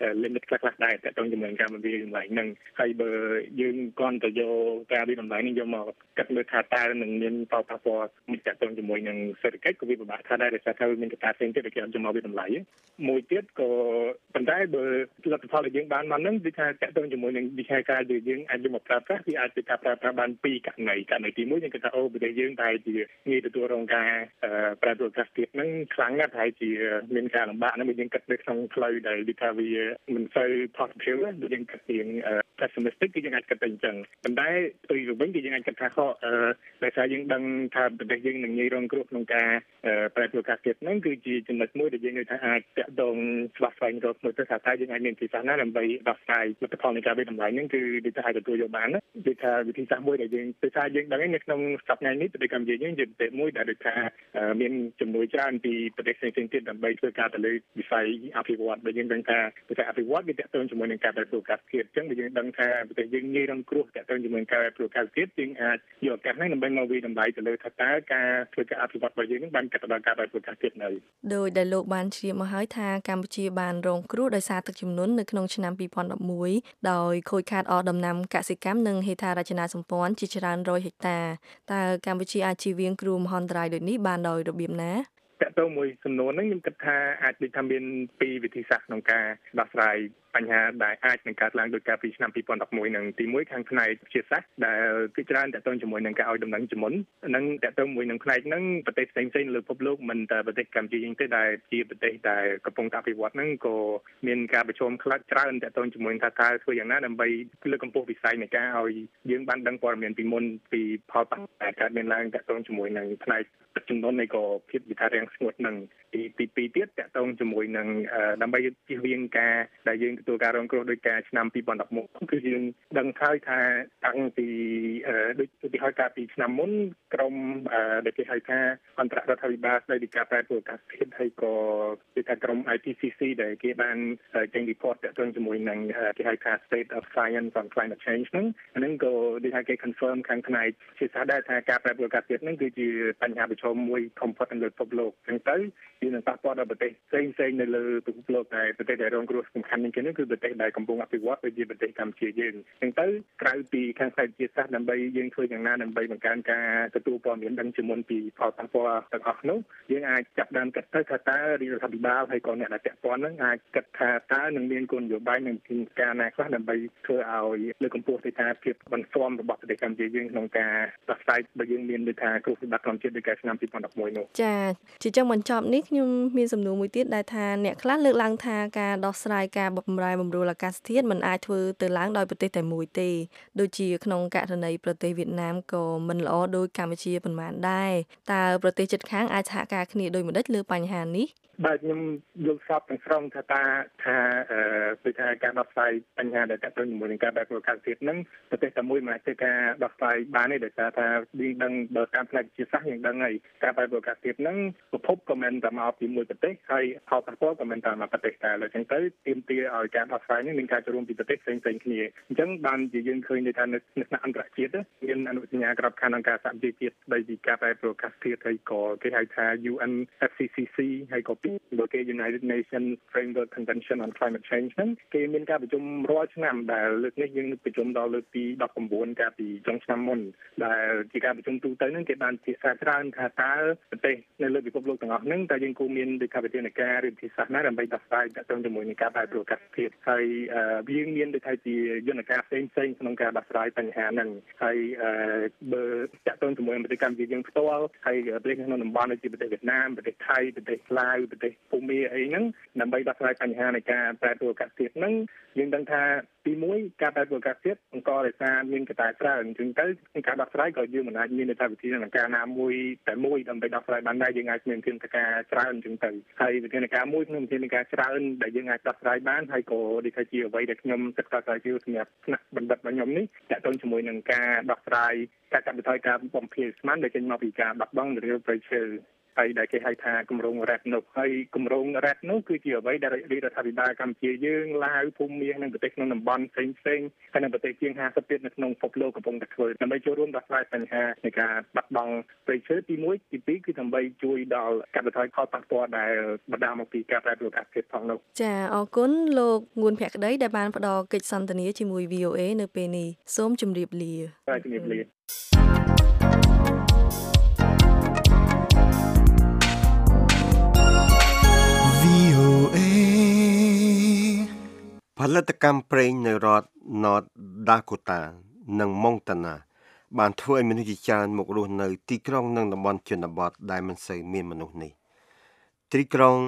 limit ខ្លះៗដែរតើតើជាមួយការវិតម្លៃហ្នឹងហើយបើយើងគ្រាន់តែយកការវិតម្លៃនេះយកមកកាត់លើថាតើនឹងមានផលប៉ះពាល់មិនតើតើជាមួយនឹងសេដ្ឋកិច្ចក៏វាពិបាកថាដែរដោយសារថាមានកត្តាផ្សេងទៀតដែលគេអត់យកមកវិតម្លៃមួយទៀតក៏ប៉ុន្តែបើលទ្ធផលដែលយើងបានមកហ្នឹងគឺថាតើតើជាមួយនឹងវិធានការដែលយើងអាចយកមកប្រើប្រាស់វាអាចជាការប្រើប្រាស់បានពីរករណីករណីទីមួយយើងគិតថាអូប្រទេសយើងតែជាងាយទទួលរងការប្រែប្រួលអាកាសធាតុហ្នឹងខ្លាំងណាស់ហើយជាមានការលំបាកហ្នឹងយើងគិតនៅក្នុងផ្លូវដែលវាថាវាមិនសូវ positive ដូចយើងគិតជា pessimistic គឺយើងអាចគិតទៅអញ្ចឹងប៉ុន្តែទៅវិញគឺយើងអាចគិតថាខុសដោយសារយើងដឹងថាប្រទេសយើងនឹងងាយរងគ្រោះក្នុងការប្រែប្រួលអាកាសធាតុហ្នឹងគឺជាចំណុចមួយដែលយើងថាអាចតាក់ទងស្វាស្វែងរកមើលទៅថាតើយើងអាចមានវិធីសាស្ត្រណាដើម្បីដោះស្រាយលទ្ធផលនៃការវិតម្លៃហ្នឹងគឺដូចថាអាចទទួលយកបានណាដូចថាវិធីសាស្ត្រមួយដែលយើងដូចថាយើងដឹងនៅក្នុងសប្តាហ៍នេះប្រទេសកម្ពុជាយើងជាប្រទេសមួយដែលដូចថាមានចំនួនច្រើនពីប្រទេសផ្សេងៗទៀតដើម្បីធ្វើការទៅលើវិស័យអភិវឌ្ឍន៍ដែលយើងដឹងថាប្រទេសអភិវឌ្ឍន៍វាតាក់ទងជាមួយនឹងការប្រែប្រួលអាកាសធាតុអញ្ចឹងយើងដឹងថាប្រទេសយើងងាយរងគ្រោះតាក់ទងជាមួយការប្រែប្រួលអាកាសធាតុយើងអាចយកឱកាសនេះដើម្បីមកវិតម្លៃទៅលើថាតើការធ្វើការអភិវឌ្ឍន៍របស់យើងនឹងបានកាត់បន្ថយការប្រែប្រួលអាកាសធាតុនៅដោយដែលលោកបានជ្រាបមកហើយថាកម្ពុជាបានរងគ្រោះដោយសារទឹកជំនន់នៅក្នុងឆ្នាំពីរពាន់ដប់មួយដោយខូចខាតអស់ដំណាំកសិកម្មនិងហេដ្ឋារចនាសម្ព័ន្ធជាច្រើនរយហិកតាតើកម្ពុជាអាចជៀសវាងគ្រោះមហន្តរាយដូចនេះបានដោយរបៀបណាតើតើមួយសំណួរហ្នឹងខ្ញុំគិតថាអាចដូចថាមានពីរវិធីសាស្ត្រក្នុងការដោះស្រាយបញ្ហាដែលអាចនឹងកើតឡើងដោយការពីឆ្នាំពីរពាន់ដប់មួយនឹងទីមួយខាងផ្នែកវិទ្យាសាស្ត្រដែលគឺច្រើនតើតើជាមួយនឹងការឲ្យដំណឹងជំនុននិងតើតើមួយនឹងផ្នែកហ្នឹងប្រទេសផ្សេងៗលើពិភពលោកមិនតែប្រទេសកម្ពុជាយើងទេដែលជាប្រទេសដែលកំពុងតែអភិវឌ្ឍហ្នឹងក៏មានការប្រជុំខ្លះច្រើនតើតើជាមួយថាតើធ្វើយ៉ាងណាដើម្បីលើកកម្ពស់វិស័យនៃការឲ្យយើងបានដឹងព័ត៌មានពីមុនពីផលប៉ះពាល់ដែលកើតមានឡើងតើតើជាមួយនឹងផ្នែកចំនួននៃក៏ភាពវិធានរាំងស្ងួតនឹងទីទីពីរទៀតតើតើជាមួយនឹងដើម្បីជៀសវាងការដែលយើងទទួលការរងគ្រោះដោយការឆ្នាំពីរពាន់ដប់មួយគឺយើងដឹងហើយថាតាំងពីដូចឧទាហរណ៍កាលពីឆ្នាំមុនក្រមដែលគេហៅថាអន្តររដ្ឋាភិបាលស្ដីពីការប្រែប្រួលអាកាសធាតុហើយក៏គេថាក្រម I P C C ដែលគេបានចេញ report តាក់ទងជាមួយនឹងគេហៅថា State of Science on Climate Change ហ្នឹងហ្នឹងក៏ដូចថាគេ confirm ខាងផ្នែកជាសាស្ត្រដែរថាការប្រែប្រួលអាកាសធាតុហ្នឹងគឺជាបញ្ហាប្រឈមមួយធំបំផុតនៅលើពិភពលោកអញ្ចឹងទៅវានឹងប៉ះពាល់ដល់ប្រទេសផ្សេងៗនៅលើពិភពលោកដែរប្រទេសដែលរងគ្រោះសំខាន់ជាងនេះគឺប្រទេសដែលកំពុងអភិវឌ្ឍដូចជាប្រទេសកម្ពុជាយើងអញ្ចឹងទៅក្រៅពីខាងផ្នែកវិទ្យាសាស្ត្រដើម្បីយើងធ្វើយ៉ាងណាដើម្បីបង្កើនការទទួលព័ត៌មានដឹងជាមុនពីផលប៉ះពាល់ទាំងអស់នោះយើងអាចចាប់ផ្ដើមគិតទៅថាតើរដ្ឋាភិបាលហើយក៏អ្នកដែលពាក់ព័ន្ធហ្នឹងអាចគិតថាតើនឹងមានគោលនយោបាយនិងការណាខ្លះដើម្បីធ្វើឲ្យលើកកម្ពស់ទៅថាភាពបន្ស៊ាំរបស់ប្រទេសកម្ពុជាយើងក្នុងការដោះស្រាយបើយើងមានដូចថាគ្រោះវិបត្តិធម្មជាតិដូចកាលឆ្នាំពីរពាន់ដប់មួយនោះចាជាចឹងបញ្ចប់នេះខ្ញុំមានសំណួរមួយទៀតដែលថាអ្នកខ្លះលើកឡើងថាការដោះស្រាយការបម្រែបម្រួលអាកាសធាតុមិនអាចធ្វើទៅឡើងដោយប្រទេសតែមួយទេដូចជាក្នុងករណីប្រទេសវៀតណាមក៏មិនល្អដូចកម្ពុជាប៉ុន្មានដែរតើប្រទេសជិតខាងអាចសហការគ្នាដោយម្ដេចលើបញ្ហានេះបាទខ្ញុំយល់សពទាំងស្រុងថាតាថាអឺពីថាការដោះស្រាយបញ្ហាដែលតទៅជាមួយនឹងការបែបប្រកាសទៀតហ្នឹងប្រទេសតែមួយមិនអាចធ្វើការដោះស្រាយបានទេដោយសារថាយើងដឹងបើតាមផ្នែកវិទ្យាសាស្ត្រយើងដឹងហើយការបែបប្រកាសទៀតហ្នឹងប្រភពក៏មិនតែមកពីមួយប្រទេសហើយផលប៉ះពាល់ក៏មិនតែមកប្រទេសតែលើអញ្ចឹងទៅទាមទារឲ្យការដោះស្រាយនេះមានការចូលរួមពីប្រទេសផ្សេងៗគ្នាអញ្ចឹងបានជាយើងឃើញថានៅថ្នាក់អន្តរជាតិមានអនុសញ្ញាក្របខ័ណ្ឌអង្គការសហប្រជាជាតិស្ដីពីការបែបប្រកាសទៀតហើយក៏គេហៅថា U N F C C C ហើយក៏ដោយគេ United Nations Framework Convention on Climate Change ហ្នឹងគេមានការប្រជុំរាល់ឆ្នាំដែលលើកនេះយើងប្រជុំដល់លើកទីដប់ប្រាំ៩កាលពីចុងឆ្នាំមុនដែលជាការប្រជុំទូទៅហ្នឹងគេបានពិភាក្សាច្រើនថាតើប្រទេសនៅលើពិភពលោកទាំងអស់ហ្នឹងតើយើងគួរមានដូចថាវិធានការឬវិធីសាស្ត្រណាដើម្បីដោះស្រាយទាក់ទងជាមួយនឹងការបែបប្រកាសធាតុហើយយើងមានដូចថាជាយន្តការផ្សេងផ្សេងក្នុងការដោះស្រាយបញ្ហាហ្នឹងហើយបើទាក់ទងជាមួយប្រទេសកម្ពុជាយើងផ្ទាល់ហើយប្រទេសក្នុងតំបន់ដូចជាប្រទេសវៀតណាមប្រទេសថៃប្រទេសឡាវប្រទេសភូមាអីហ្នឹងដើម្បីដោះស្រាយបញ្ហានៃការប្រែប្រួលអាកាសធាតុហ្នឹងយើងដឹងថាទីមួយការប្រែប្រួលអាកាសធាតុអង្គដោយសារមានកត្តាច្រើនអញ្ចឹងទៅការដោះស្រាយក៏យើងមិនអាចមានថាវិធីការណាមួយតែមួយដើម្បីដោះស្រាយបានដែរយើងអាចមានវិធានការច្រើនអញ្ចឹងទៅហើយវិធានការមួយក្នុងវិធានការច្រើនដែលយើងអាចដោះស្រាយបានហើយក៏ដូចជាអ្វីដែលខ្ញុំសិក្សាស្រាវជ្រាវសម្រាប់ថ្នាក់បណ្ឌិតរបស់ខ្ញុំនេះទាក់ទងជាមួយនឹងការដោះស្រាយការកាត់បន្ថយការបំភាយស្មានដែលចេញមកពីការបាត់បង់ឬព្រៃឈើហើយដែលគេហៅថាគម្រោង រ៉េត នោះហើយគម្រោង រ៉េត នោះគឺជាអ្វីដែលរាជរដ្ឋាភិបាលកម្ពុជាយើងឡាវភូមានិងប្រទេសក្នុងតំបន់ផ្សេងផ្សេងហើយនៅប្រទេសជាងห้าสิบទៀតនៅក្នុងពិភពលោកកំពុងតែធ្វើដើម្បីចូលរួមដោះស្រាយបញ្ហានៃការបាត់បង់ព្រៃឈើទីមួយទីពីរគឺដើម្បីជួយដល់កាត់បន្ថយផលប៉ះពាល់ដែលបណ្ដាលមកពីការប្រែប្រួលអាកាសធាតុផងនោះចាអរគុណលោកងួនភក្តីដែលបានផ្ដល់កិច្ចសន្ទនាជាមួយ វី អូ เอ នៅពេលនេះសូមជម្រាបលាបាទជម្រាបលាផលិតកម្មប្រេងនៅរដ្ឋ North Dakota និង Montana បានធ្វើឲ្យមនុស្សជាច្រើនមករស់នៅទីក្រុងនិងតំបន់ជនបទដែលមិនសូវមានមនុស្សនេះទីក្រុង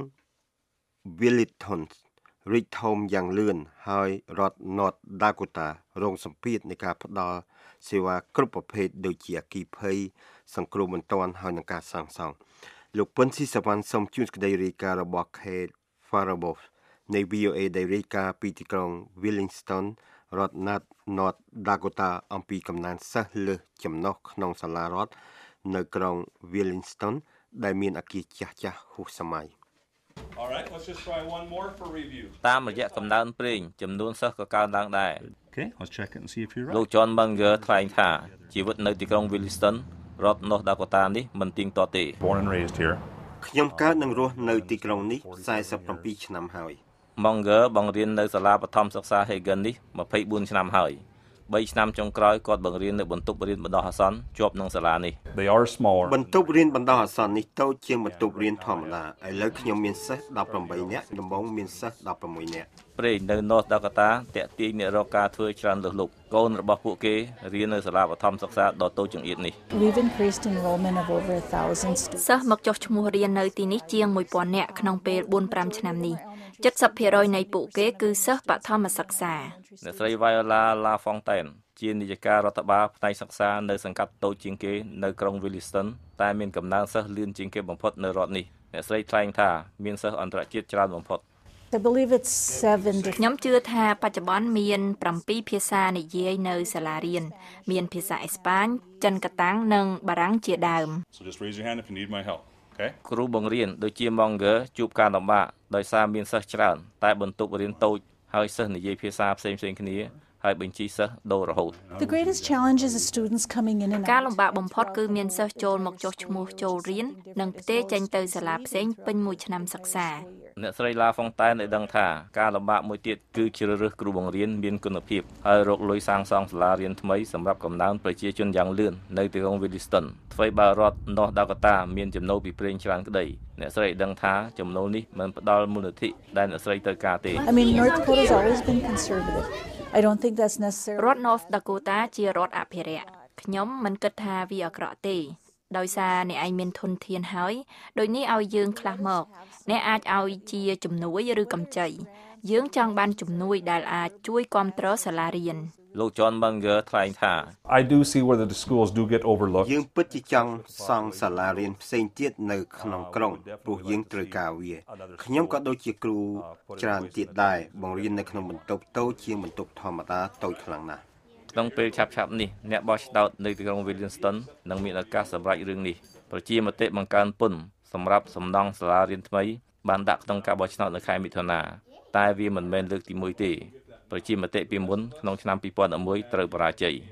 Williston រីកធំយ៉ាងលឿនហើយរដ្ឋ North Dakota រងសម្ពាធនៃការផ្ដល់សេវាគ្រប់ប្រភេទដូចជាអគ្គិភ័យសង្គ្រោះបន្ទាន់ហើយនិងការសាងសង់លោកពុនស៊ីសវណ្ណសូមជួនក្តីរាយការណ៍របស់ Kate Farabaugh នៃ វី អូ เอ ដែលរាយការណ៍ពីទីក្រុង Williston រដ្ឋ North Dakota អំពីកំណើនសិស្សលើសចំណុះក្នុងសាលារដ្ឋនៅក្រុង Williston ដែលមានអគារចាស់ចាស់ហួសសម័យ All right, let's just try one more for review. តាមរយៈកំណើនប្រេងចំនួនសិស្សក៏កើនឡើងដែរ Okay, let's check it and see if you're right. លោក John Munger ថ្លែងថាជីវិតនៅទីក្រុង Williston រដ្ឋ North Dakota នេះមិនទៀងទាត់ទេ Born and raised here. ខ្ញុំកើតនិងរស់នៅទីក្រុងនេះสี่สิบเจ็ดឆ្នាំហើយ Munger បង្រៀននៅសាលាបឋមសិក្សា Hagen នេះtwenty-fourឆ្នាំហើយthreeឆ្នាំចុងក្រោយគាត់បង្រៀននៅបន្ទប់រៀនបណ្ដោះអាសន្នជាប់នឹងសាលានេះ They are smaller. បន្ទប់រៀនបណ្ដោះអាសន្ននេះតូចជាងបន្ទប់រៀនធម្មតាឥឡូវខ្ញុំមានសិស្សeighteenនាក់ដំបូងមានសិស្សsixteenនាក់ប្រេងនៅ North Dakota តាក់ទាញអ្នករកការធ្វើច្រើនលើសលប់កូនរបស់ពួកគេរៀននៅសាលាបឋមសិក្សាដ៏តូចចង្អៀតនេះ We've increased enrollment of over one thousand students. សិស្សមកចុះឈ្មោះរៀននៅទីនេះជាងone thousandនាក់ក្នុងពេលfour fiveឆ្នាំនេះseventy percent នៃពួកគេគឺសិស្សបឋមសិក្សាអ្នកស្រី Viola LaFontaine ជានាយិការដ្ឋបាលផ្នែកសិក្សានៅសង្កាត់តូចជាងគេនៅក្រុង Williston តែមានកំណើនសិស្សលឿនជាងគេបំផុតនៅរដ្ឋនេះអ្នកស្រីថ្លែងថាមានសិស្សអន្តរជាតិច្រើនបំផុត I believe it's seven ខ្ញុំជឿថាបច្ចុប្បន្នមានsevenភាសានិយាយនៅសាលារៀនមានភាសាអេស្ប៉ាញចិនកតាំងនិងបារាំងជាដើម So just raise your hand if you need my help. Okay? គ្រូបង្រៀនដូចជា Munger ជួបការលំបាកដោយសារមានសិស្សច្រើនតែបន្ទប់រៀនតូចហើយសិស្សនិយាយភាសាផ្សេងៗគ្នាហើយបញ្ជីសិស្សដូររហូត The greatest challenge is the students coming in and out. ការលំបាកបំផុតគឺមានសិស្សចូលមកចុះឈ្មោះចូលរៀននិងផ្ទេរចេញទៅសាលាផ្សេងពេញមួយឆ្នាំសិក្សាអ្នកស្រី LaFontaine បានដឹងថាការលំបាកមួយទៀតគឺជ្រើសរើសគ្រូបង្រៀនមានគុណភាពហើយរកលុយសាងសង់សាលារៀនថ្មីសម្រាប់កំណើនប្រជាជនយ៉ាងលឿននៅទីក្រុង Williston ថ្មីបើរដ្ឋ North Dakota មានចំណូលពីប្រេងច្រើនក្តីអ្នកស្រីដឹងថាចំណូលនេះមិនផ្ដល់មូលនិធិដែលអ្នកស្រីត្រូវការទេ I mean North Dakota has always been conservative. I don't think that's necessary. រដ្ឋ North Dakota ជារដ្ឋអភិរក្សខ្ញុំមិនគិតថាវាអាក្រក់ទេដោយសារអ្នកឯងមានធនធានហើយដូចនេះឲ្យយើងខ្លះមកអ្នកអាចឲ្យជាជំនួយឬកម្ចីយើងចង់បានជំនួយដែលអាចជួយគាំទ្រសាលារៀនលោក John Munger ថ្លែងថា I do see where the schools do get overlooked. យើងពិតជាចង់សង់សាលារៀនផ្សេងទៀតនៅក្នុងក្រុងព្រោះយើងត្រូវការវាខ្ញុំក៏ដូចជាគ្រូច្រើនទៀតដែរបង្រៀននៅក្នុងបន្ទប់តូចជាងបន្ទប់ធម្មតាតូចខ្លាំងណាស់ក្នុងពេលឆាប់ៗនេះអ្នកបោះឆ្នោតនៅទីក្រុង Williston នឹងមានឱកាសសម្រេចរឿងនេះប្រជាមតិបង្កើនពន្ធសម្រាប់សំណង់សាលារៀនថ្មីបានដាក់ក្នុងការបោះឆ្នោតនៅខែមិថុនាតែវាមិនមែនលើកទីoneទេប្រជាមតិពីមុនក្នុងឆ្នាំtwo thousand oneត្រូវបរាជ័យ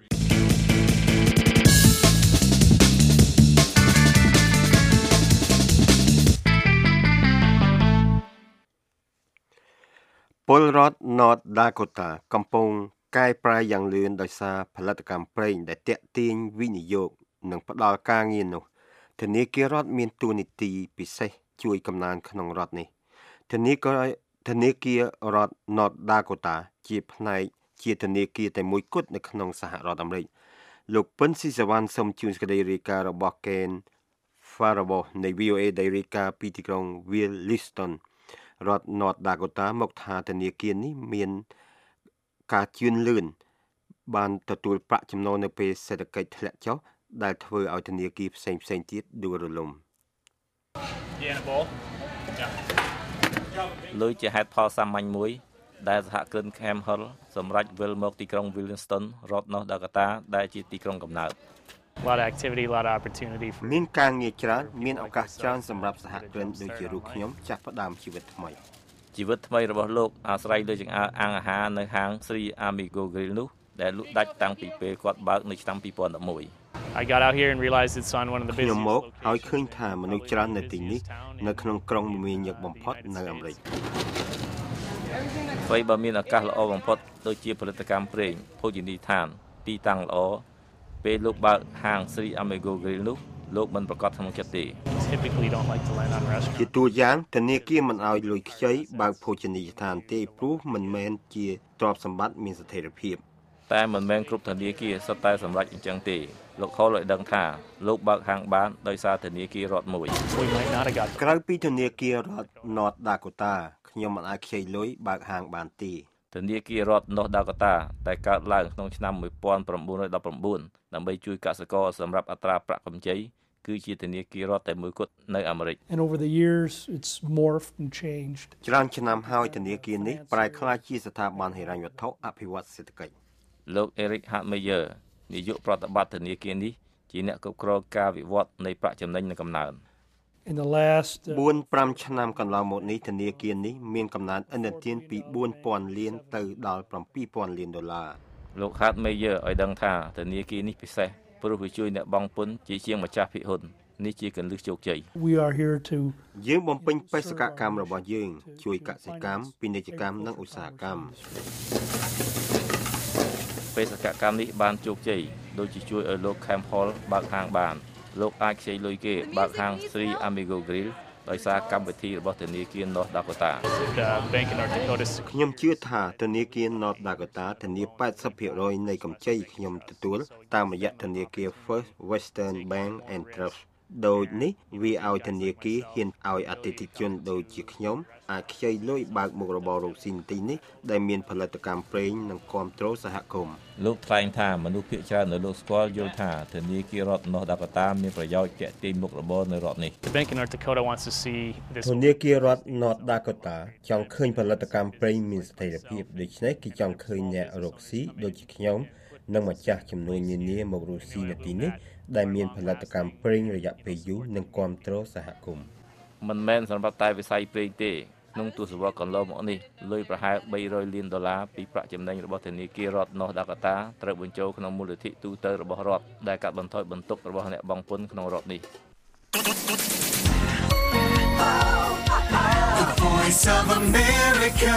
ពលរដ្ឋ North Dakota កំពុងកែប្រែយ៉ាងលឿនដោយសារផលិតកម្មប្រេងដែលទាក់ទាញវិនិយោគនិងផ្ដល់ការងារនោះធនាគាររដ្ឋមានតួនាទីពិសេសជួយកំណើនក្នុងរដ្ឋនេះធនាគារធនាគាររដ្ឋ North Dakota ជាផ្នែកជាធនាគារតែមួយគត់នៅក្នុងសហរដ្ឋអាមេរិកលោកពិនស៊ីសវណ្ណសូមជូនសេចក្តីរាយការណ៍របស់ Ken Farabaugh នៃ វី អូ เอ ដែលរាយការណ៍ពីទីក្រុង Williston រដ្ឋ North Dakota មកថាធនាគារនេះមានការជឿនលឿនបានទទួលប្រាក់ចំណូលនៅពេលសេដ្ឋកិច្ចធ្លាក់ចុះដែលធ្វើឲ្យធនាគារផ្សេងៗទៀតដួលរលំលុយជាហេតុផលសាមញ្ញមួយដែលសហគ្រិន Cam Hill សម្រាប់វិលមកទីក្រុង Williston រដ្ឋ North Dakota ដែលជាទីក្រុងកំណើត A lot of activity, a lot of opportunity for មានការងារច្រើនមានឱកាសច្រើនសម្រាប់សហគ្រិនដូចជារូបខ្ញុំចាស់ផ្ដើមជីវិតថ្មីជីវិតថ្មីរបស់លោកអាស្រ័យលើចង្អើរអាំងអាហារនៅហាង Sri Amigo Grill នោះដែលលក់ដាច់តាំងពីពេលគាត់បើកនៅឆ្នាំtwo thousand eleven I got out here and realized it's on one of the busiest ខ្ញុំមកហើយឃើញថាមនុស្សច្រើននៅទីនេះនៅក្នុងក្រុងមមាញឹកបំផុតនៅអាមេរិកអ្វីបើមានឱកាសល្អបំផុតដូចជាផលិតកម្មប្រេងភោជនីយដ្ឋានទីតាំងល្អពេលលោកបើកហាង Sri Amigo Grill នោះលោកមិនប្រកាសក្នុងចិត្តទេ typically don't like to land on restaurants ជាតួយ៉ាងធនាគារមិនឲ្យលុយខ្ចីបើកភោជនីយដ្ឋានទេព្រោះមិនមែនជាទ្រព្យសម្បត្តិមានស្ថិរភាពតែមិនមែនគ្រប់ធនាគារសុទ្ធតែសម្រេចអញ្ចឹងទេលោកខលឲ្យដឹងថាលោកបើកហាងបានដោយសារធនាគាររដ្ឋមួយក្រៅពីធនាគាររដ្ឋ North Dakota ខ្ញុំមិនអាចខ្ចីលុយបើកហាងបានទេធនាគាររដ្ឋ North Dakota តែកើតឡើងក្នុងឆ្នាំnineteen nineteenដើម្បីជួយកសិករសម្រាប់អត្រាប្រាក់កម្ចីគឺជាធនាគាររដ្ឋតែមួយគត់នៅអាមេរិក And over the years it's morphed and changed ច្រើនឆ្នាំហើយធនាគារនេះប្រែក្លាយជាស្ថាប័នហិរញ្ញវត្ថុអភិវឌ្ឍសេដ្ឋកិច្ចលោក Eric Hartmeyer នាយកប្រតិបត្តិធនាគារនេះជាអ្នកគ្រប់គ្រងការវិវត្តនៃប្រាក់ចំណេញនិងកំណើន In the last four to five ឆ្នាំកន្លងមកនេះធនាគារនេះមានកំណើនឥណទានពីfour thousandលានទៅដល់seven thousandលានដុល្លារលោក Hartmeyer ឲ្យដឹងថាធនាគារនេះពិសេសព្រោះវាជួយអ្នកបង់ពន្ធជាជាងម្ចាស់ភាគហ៊ុននេះជាកន្លឹះជោគជ័យ We are here to យើងបំពេញបេសកកម្មរបស់យើងជួយកសិកម្មពាណិជ្ជកម្មនិងឧស្សាហកម្មបេសកកម្មនេះបានជោគជ័យដូចជាជួយឲ្យលោក Camp Hall បើកហាងបានលោកអាចខ្ចីលុយគេបើកហាង Sri Amigo Grill ដោយសារកម្មវិធីរបស់ធនាគារ North Dakota ខ្ញុំជឿថាធនាគារ North Dakota ធានាeighty percent នៃកម្ចីខ្ញុំទទួលតាមរយៈធនាគារ First Western Bank and Trust ដូចនេះវាឲ្យធនាគារហ៊ានឲ្យអតិថិជនដូចជាខ្ញុំអាចខ្ចីលុយបើកមុខរបររកស៊ីទីនេះដែលមានផលិតកម្មប្រេងនិងគាំទ្រសហគមន៍លោកថ្លែងថាមនុស្សភាគច្រើននៅលោកស្គាល់យល់ថាធនាគាររដ្ឋ North Dakota មានប្រយោជន៍ទាក់ទាញមុខរបរនៅរដ្ឋនេះ The Bank of North Dakota wants to see this ធនាគាររដ្ឋ North Dakota ចង់ឃើញផលិតកម្មប្រេងមានស្ថិរភាពដូច្នេះគេចង់ឃើញអ្នករកស៊ីដូចជាខ្ញុំនិងម្ចាស់ជំនួយនានាមករកស៊ីនៅទីនេះដែលមានផលិតកម្មប្រេងរយៈពេលយូរនិងគាំទ្រសហគមន៍មិនមែនសម្រាប់តែវិស័យប្រេងទេក្នុងទស្សវត្សរ៍កន្លងមកនេះលុយប្រហែលthree hundredលានដុល្លារពីប្រាក់ចំណេញរបស់ធនាគាររដ្ឋ North Dakota ត្រូវបញ្ចូលក្នុងមូលនិធិទូទៅរបស់រដ្ឋដែលកាត់បន្ថយបន្ទុករបស់អ្នកបង់ពន្ធក្នុងរដ្ឋនេះ The Voice of America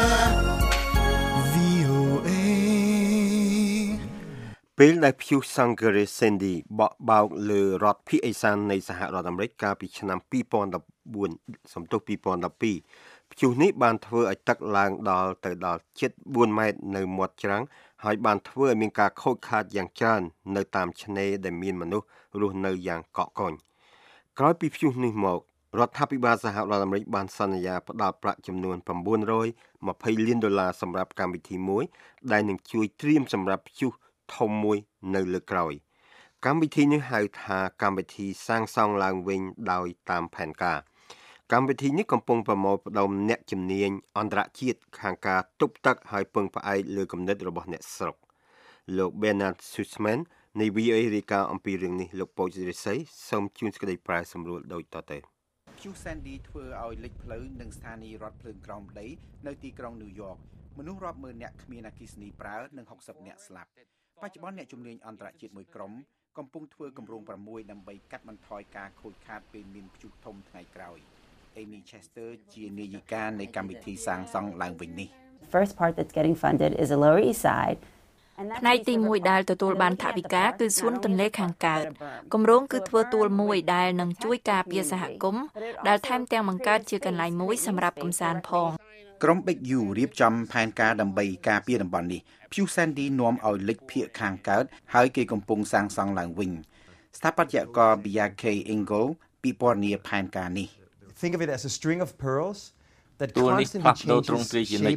ពេលដែល Pew Sankere Sandy បក់បោកលើរដ្ឋភាគឦសាននៃសហរដ្ឋអាមេរិកកាលពីឆ្នាំtwo thousand fourteenសំទោសtwo thousand twelveព្យុះនេះបានធ្វើឲ្យទឹកឡើងដល់ទៅដល់ជិតfourម៉ែត្រនៅមាត់ច្រាំងហើយបានធ្វើឲ្យមានការខូចខាតយ៉ាងច្រើននៅតាមឆ្នេរដែលមានមនុស្សរស់នៅយ៉ាងកកកុញក្រោយពីព្យុះនេះមករដ្ឋាភិបាលសហរដ្ឋអាមេរិកបានសន្យាផ្តល់ប្រាក់ចំនួនnine hundred twentyលានដុល្លារសម្រាប់កម្មវិធីមួយដែលនឹងជួយត្រៀមសម្រាប់ព្យុះធំមួយនៅលើក្រោយកម្មវិធីនេះហៅថាកម្មវិធីសាងសង់ឡើងវិញដោយតាមផែនការកម្មវិធីនេះកំពុងប្រមូលផ្ដុំអ្នកជំនាញអន្តរជាតិខាងការទប់ទឹកហើយពឹងផ្អែកលើគំនិតរបស់អ្នកស្រុកលោក Bernard Sussman នៃ V O A រាយការណ៍អំពីរឿងនេះលោកពូចរិស័យសូមជូនសេចក្តីប្រែសម្រួលដូចតទៅព្យុះ Sandy ធ្វើឲ្យលេចផ្លូវនិងស្ថានីយ៍រថភ្លើងក្រោមដីនៅទីក្រុង New York មនុស្សរាប់ម៉ឺននាក់គ្មានអគ្គិសនីប្រើនិងsixtyនាក់ស្លាប់បច្ចុប្បន្នអ្នកជំនាញអន្តរជាតិមួយក្រុមកំពុងធ្វើគម្រោងsixដើម្បីកាត់បន្ថយការខូចខាតពេលមានព្យុះធំថ្ងៃក្រោយ Amy Chester ជានាយិកានៃកម្មវិធីសាងសង់ឡើងវិញនេះ First part that's getting funded is the Lower East Side ផ្នែកទីoneដែលទទួលបានថវិកាគឺសួនទន្លេខាងកើតគម្រោងគឺធ្វើទួលមួយដែលនឹងជួយការពារសហគមន៍ដែលថែមទាំងបង្កើតជាកន្លែងមួយសម្រាប់កម្សាន្តផងក្រុម Big U រៀបចំផែនការដើម្បីការពារតំបន់នេះព្យុះ Sandy នាំឲ្យលិចភាគខាងកើតហើយគេកំពុងសាងសង់ឡើងវិញស្ថាបត្យករ Bjarke Ingel ពិពណ៌នាផែនការនេះ Think of it as a string of pearls that constantly changes shape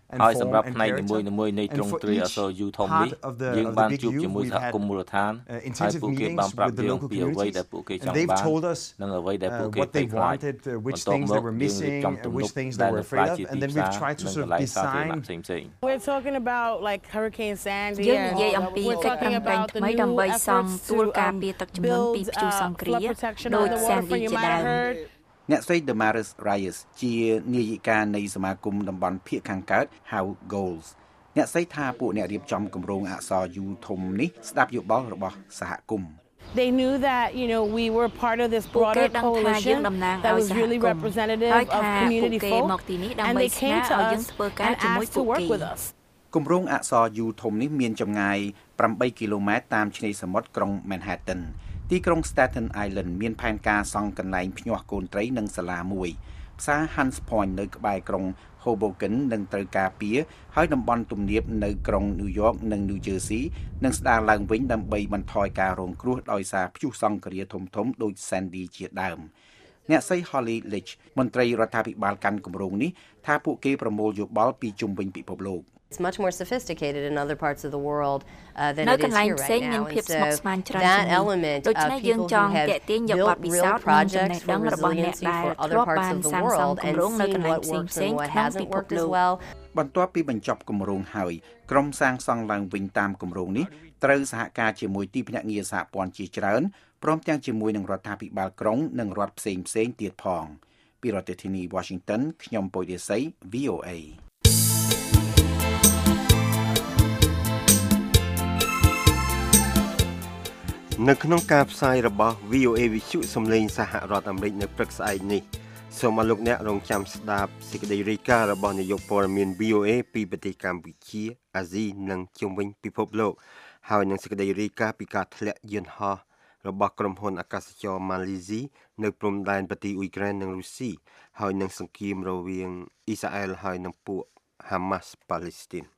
ហើយសម្រាប់ផ្នែកនីមួយៗនៃទ្រង់ទ្រាយអក្សរ U ធំនេះយើងបានជួបជាមួយសហគមន៍មូលដ្ឋានហើយពួកគេបានប្រាប់យើងពីអ្វីដែលពួកគេចង់បាននិងអ្វីដែលពួកគេភ័យខ្លាចបន្ទាប់មកយើងរៀបចំទំនុកដែលនឹងផ្លាស់ជាទីផ្សារនិងកន្លែងសាធារណៈផ្សេងៗ We're talking about like Hurricane Sandy យើងនិយាយអំពីកិច្ចប្រឹងប្រែងថ្មីដើម្បីសង់ទួលការពារទឹកជំនន់ពីព្យុះសង្គ្រាដោយ Sandy ជាដើមអ្នកស្រី Damaris Reyes ជានាយិកានៃសមាគមតំបន់ភាគខាងកើតហៅ Goals អ្នកស្រីថាពួកអ្នករៀបចំគម្រោងអក្សរ U ធំនេះស្ដាប់យោបល់របស់សហគមន៍ They knew that, you know, we were part of this broader coalition that was really representative of community folk, and they came to us and asked to work with us. គម្រោងអក្សរ U ធំនេះមានចម្ងាយeightគីឡូម៉ែត្រតាមឆ្នេរសមុទ្រក្រុង Manhattan ទីក្រុង Staten Island មានផែនការសង់កន្លែងភ្ញាស់កូនត្រីនិងសាលាមួយផ្សារ Hunts Point នៅក្បែរក្រុង Hoboken នឹងត្រូវការពារហើយតំបន់ទំនាបនៅក្រុង New York និង New Jersey នឹងស្ដារឡើងវិញដើម្បីបន្ថយការរងគ្រោះដោយសារព្យុះសង្ឃរាធំៗដូច Sandy ជាដើមអ្នកស្រី Holly Leach មន្ត្រីរដ្ឋាភិបាលកាន់គម្រោងនេះថាពួកគេប្រមូលយោបល់ពីជុំវិញពិភពលោក It's much more sophisticated in other parts of the world uh, than it is here right now. And so that element of people who have built real projects for resiliency for other parts of the world and seen what works and what hasn't worked as well. បន្ទាប់ពីបញ្ចប់គម្រោងហើយក្រុមសាងសង់ឡើងវិញតាមគម្រោងនេះត្រូវសហការជាមួយទីភ្នាក់ងារសហព័ន្ធជាច្រើនព្រមទាំងជាមួយនឹងរដ្ឋាភិបាលក្រុងនិងរដ្ឋផ្សេងៗទៀតផងពីរដ្ឋធានី Washington ខ្ញុំពុយរាសី V O A នៅក្នុងការផ្សាយរបស់ V O A វិទ្យុសំឡេងសហរដ្ឋអាមេរិកនៅព្រឹកស្អែកនេះសូមអរលោកអ្នករងចាំស្ដាប់សេចក្តីរាយការណ៍របស់នាយកព័ត៌មាន V O A ពីប្រទេសកម្ពុជាអាស៊ីនិងជុំវិញពិភពលោកហើយនឹងសេចក្តីរាយការណ៍ពីការធ្លាក់យានហោះរបស់ក្រុមហ៊ុនអាកាសចរម៉ាឡេស៊ីនៅព្រំដែនប្រទេសអ៊ុយក្រែននិងរុស្ស៊ីហើយនឹងសង្គ្រាមរវាងអ៊ីស្រាអែលហើយនិងពួក Hamas ប៉ាឡេស្ទីន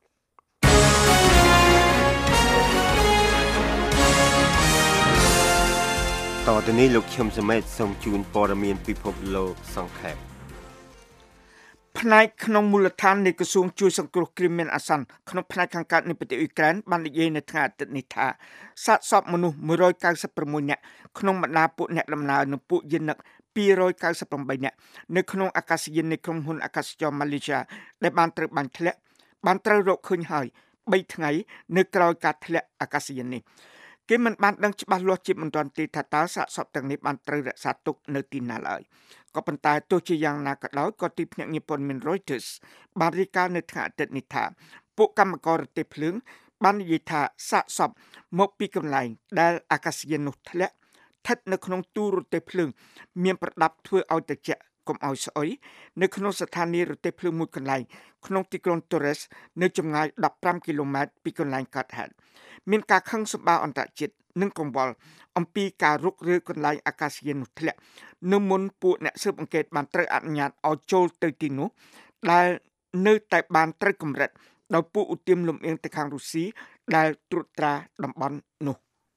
តទៅនេះលោកឈឹមសមេតសូមជូនព័ត៌មានពិភពលោកសង្ខេបផ្នែកក្នុងមូលដ្ឋាននៃក្រសួងជួយសង្គ្រោះគ្រាមានអាសន្នក្នុងផ្នែកខាងកើតនៃប្រទេសអ៊ុយក្រែនបាននិយាយនៅថ្ងៃអាទិត្យនេះថាសាកសពមនុស្សone hundred ninety-sixនាក់ក្នុងបណ្ដាពួកអ្នកដំណើរនិងពួកយានិកtwo hundred ninety-eightនាក់នៅក្នុងអាកាសយាននៃក្រុមហ៊ុនអាកាសចរម៉ាឡេស៊ីដែលបានត្រូវបាញ់ធ្លាក់បានត្រូវរកឃើញហើយthreeថ្ងៃនៅក្រោយការធ្លាក់អាកាសយាននេះគេមិនបានដឹងច្បាស់លាស់ជាមិនទាន់ទេថាតើសាកសពទាំងនេះបានត្រូវរក្សាទុកនៅទីណាឡើយក៏ប៉ុន្តែទោះជាយ៉ាងណាក៏ដោយក៏ទីភ្នាក់ងារព័ត៌មាន Reuters បានរាយការណ៍នៅថ្ងៃអាទិត្យនេះថាពួកកម្មកររទេះភ្លើងបាននិយាយថាសាកសពមកពីកន្លែងដែលអាកាសយាននោះធ្លាក់ស្ថិតនៅក្នុងទូរទេះភ្លើងមានប្រដាប់ធ្វើឲ្យត្រជាក់កុំឲ្យស្អុយនៅក្នុងស្ថានីយ៍រទេះភ្លើងមួយកន្លែងក្នុងទីក្រុង Torres នៅចម្ងាយfifteenគីឡូម៉ែត្រពីកន្លែងកើតហេតុមានការខឹងសម្បារអន្តរជាតិនិងកង្វល់អំពីការរុករើកន្លែងអាកាសយាននោះធ្លាក់នៅមុនពួកអ្នកស៊ើបអង្កេតបានត្រូវអនុញ្ញាតឲ្យចូលទៅទីនោះដែលនៅតែបានត្រូវកម្រិតដោយពួកឧទាមលំអៀងទៅខាងរុស្ស៊ីដែលត្រួតត្រាតំបន់នោះ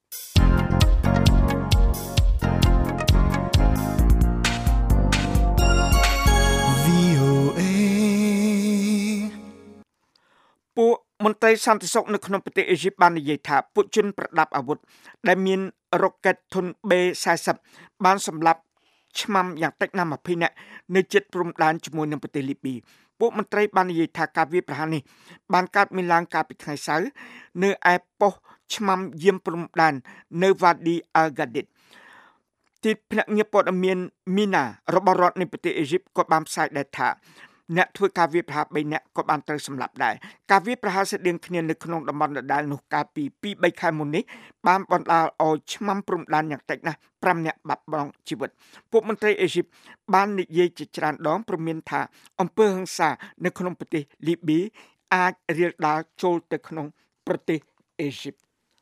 ពួកមន្ត្រីសន្តិសុខនៅក្នុងប្រទេសអេស៊ីបបាននិយាយថាពួកជនប្រដាប់អាវុធដែលមានរ៉ុកែតធុន B forty បានសម្លាប់ឆ្មាំយ៉ាងតិចណាស់twentyនាក់នៅជិតព្រំដែនជាមួយនឹងប្រទេសលីប៊ីពួកមន្ត្រីបាននិយាយថាការវាយប្រហារនេះបានកើតមានឡើងកាលពីថ្ងៃសៅរ៍នៅឯប៉ុស្តិ៍ឆ្មាំយាមព្រំដែននៅ Wadi Al-Gadid ទីភ្នាក់ងារព័ត៌មាន Mina របស់រដ្ឋនៃប្រទេសអេស៊ីបក៏បានផ្សាយដែរថាអ្នកធ្វើការវាយប្រហារthreeនាក់ក៏បានត្រូវសម្លាប់ដែរការវាយប្រហារស្តៀងគ្នានៅក្នុងតំបន់ដដែលនោះកាលពីtwo to threeខែមុននេះបានបណ្ដាលឲ្យឆ្មាំព្រំដែនយ៉ាងតិចណាស់fiveនាក់បាត់បង់ជីវិតពួកមន្ត្រីអេស៊ីបបាននិយាយជាច្រើនដងព្រមានថាអំពើហិង្សានៅក្នុងប្រទេសលីប៊ីអាចរាលដាលចូលទៅក្នុងប្រទេសអេស៊ីប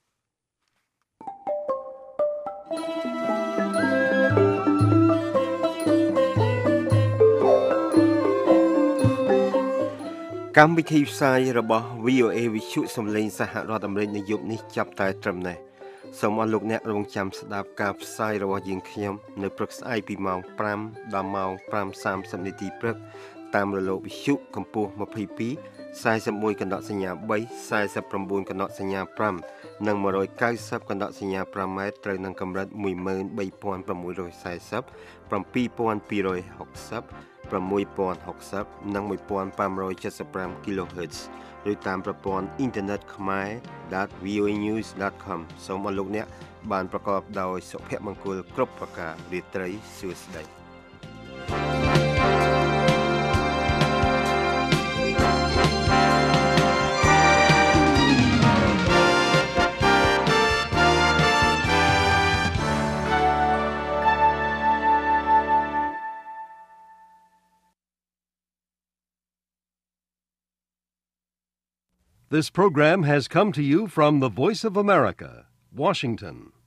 កម្មវិធីផ្សាយរបស់ V O A វិទ្យុសំឡេងសហរដ្ឋអាមេរិកនៅយប់នេះចាប់តែត្រឹមនេះសូមអរលោកអ្នករងចាំស្ដាប់ការផ្សាយរបស់យើងខ្ញុំនៅព្រឹកស្អែកពីម៉ោងfiveដល់ម៉ោងfive thirtyនាទីព្រឹកតាមរលកវិទ្យុកម្ពស់ยี่สิบสอง สี่สิบเอ็ดកណ្ដកសញ្ញា3 สี่สิบเก้าកណ្ដកសញ្ញាห้าនិងone hundred ninetyកណ្ដកសញ្ញាห้าម៉ែត្រត្រូវនឹងកម្រិតone three six zero seven two six zero seven two six zero 6zeroនិងone five seven five គីឡូហឺតซ์ ឬតាមប្រព័ន្ធអ៊ីនធឺណិតខ្មែរ dot v o a news dot com សូមអរលោកអ្នកបានប្រកបដោយសុភមង្គលគ្រប់ប្រការរាត្រីសួស្តី This program has come to you from the Voice of America, Washington.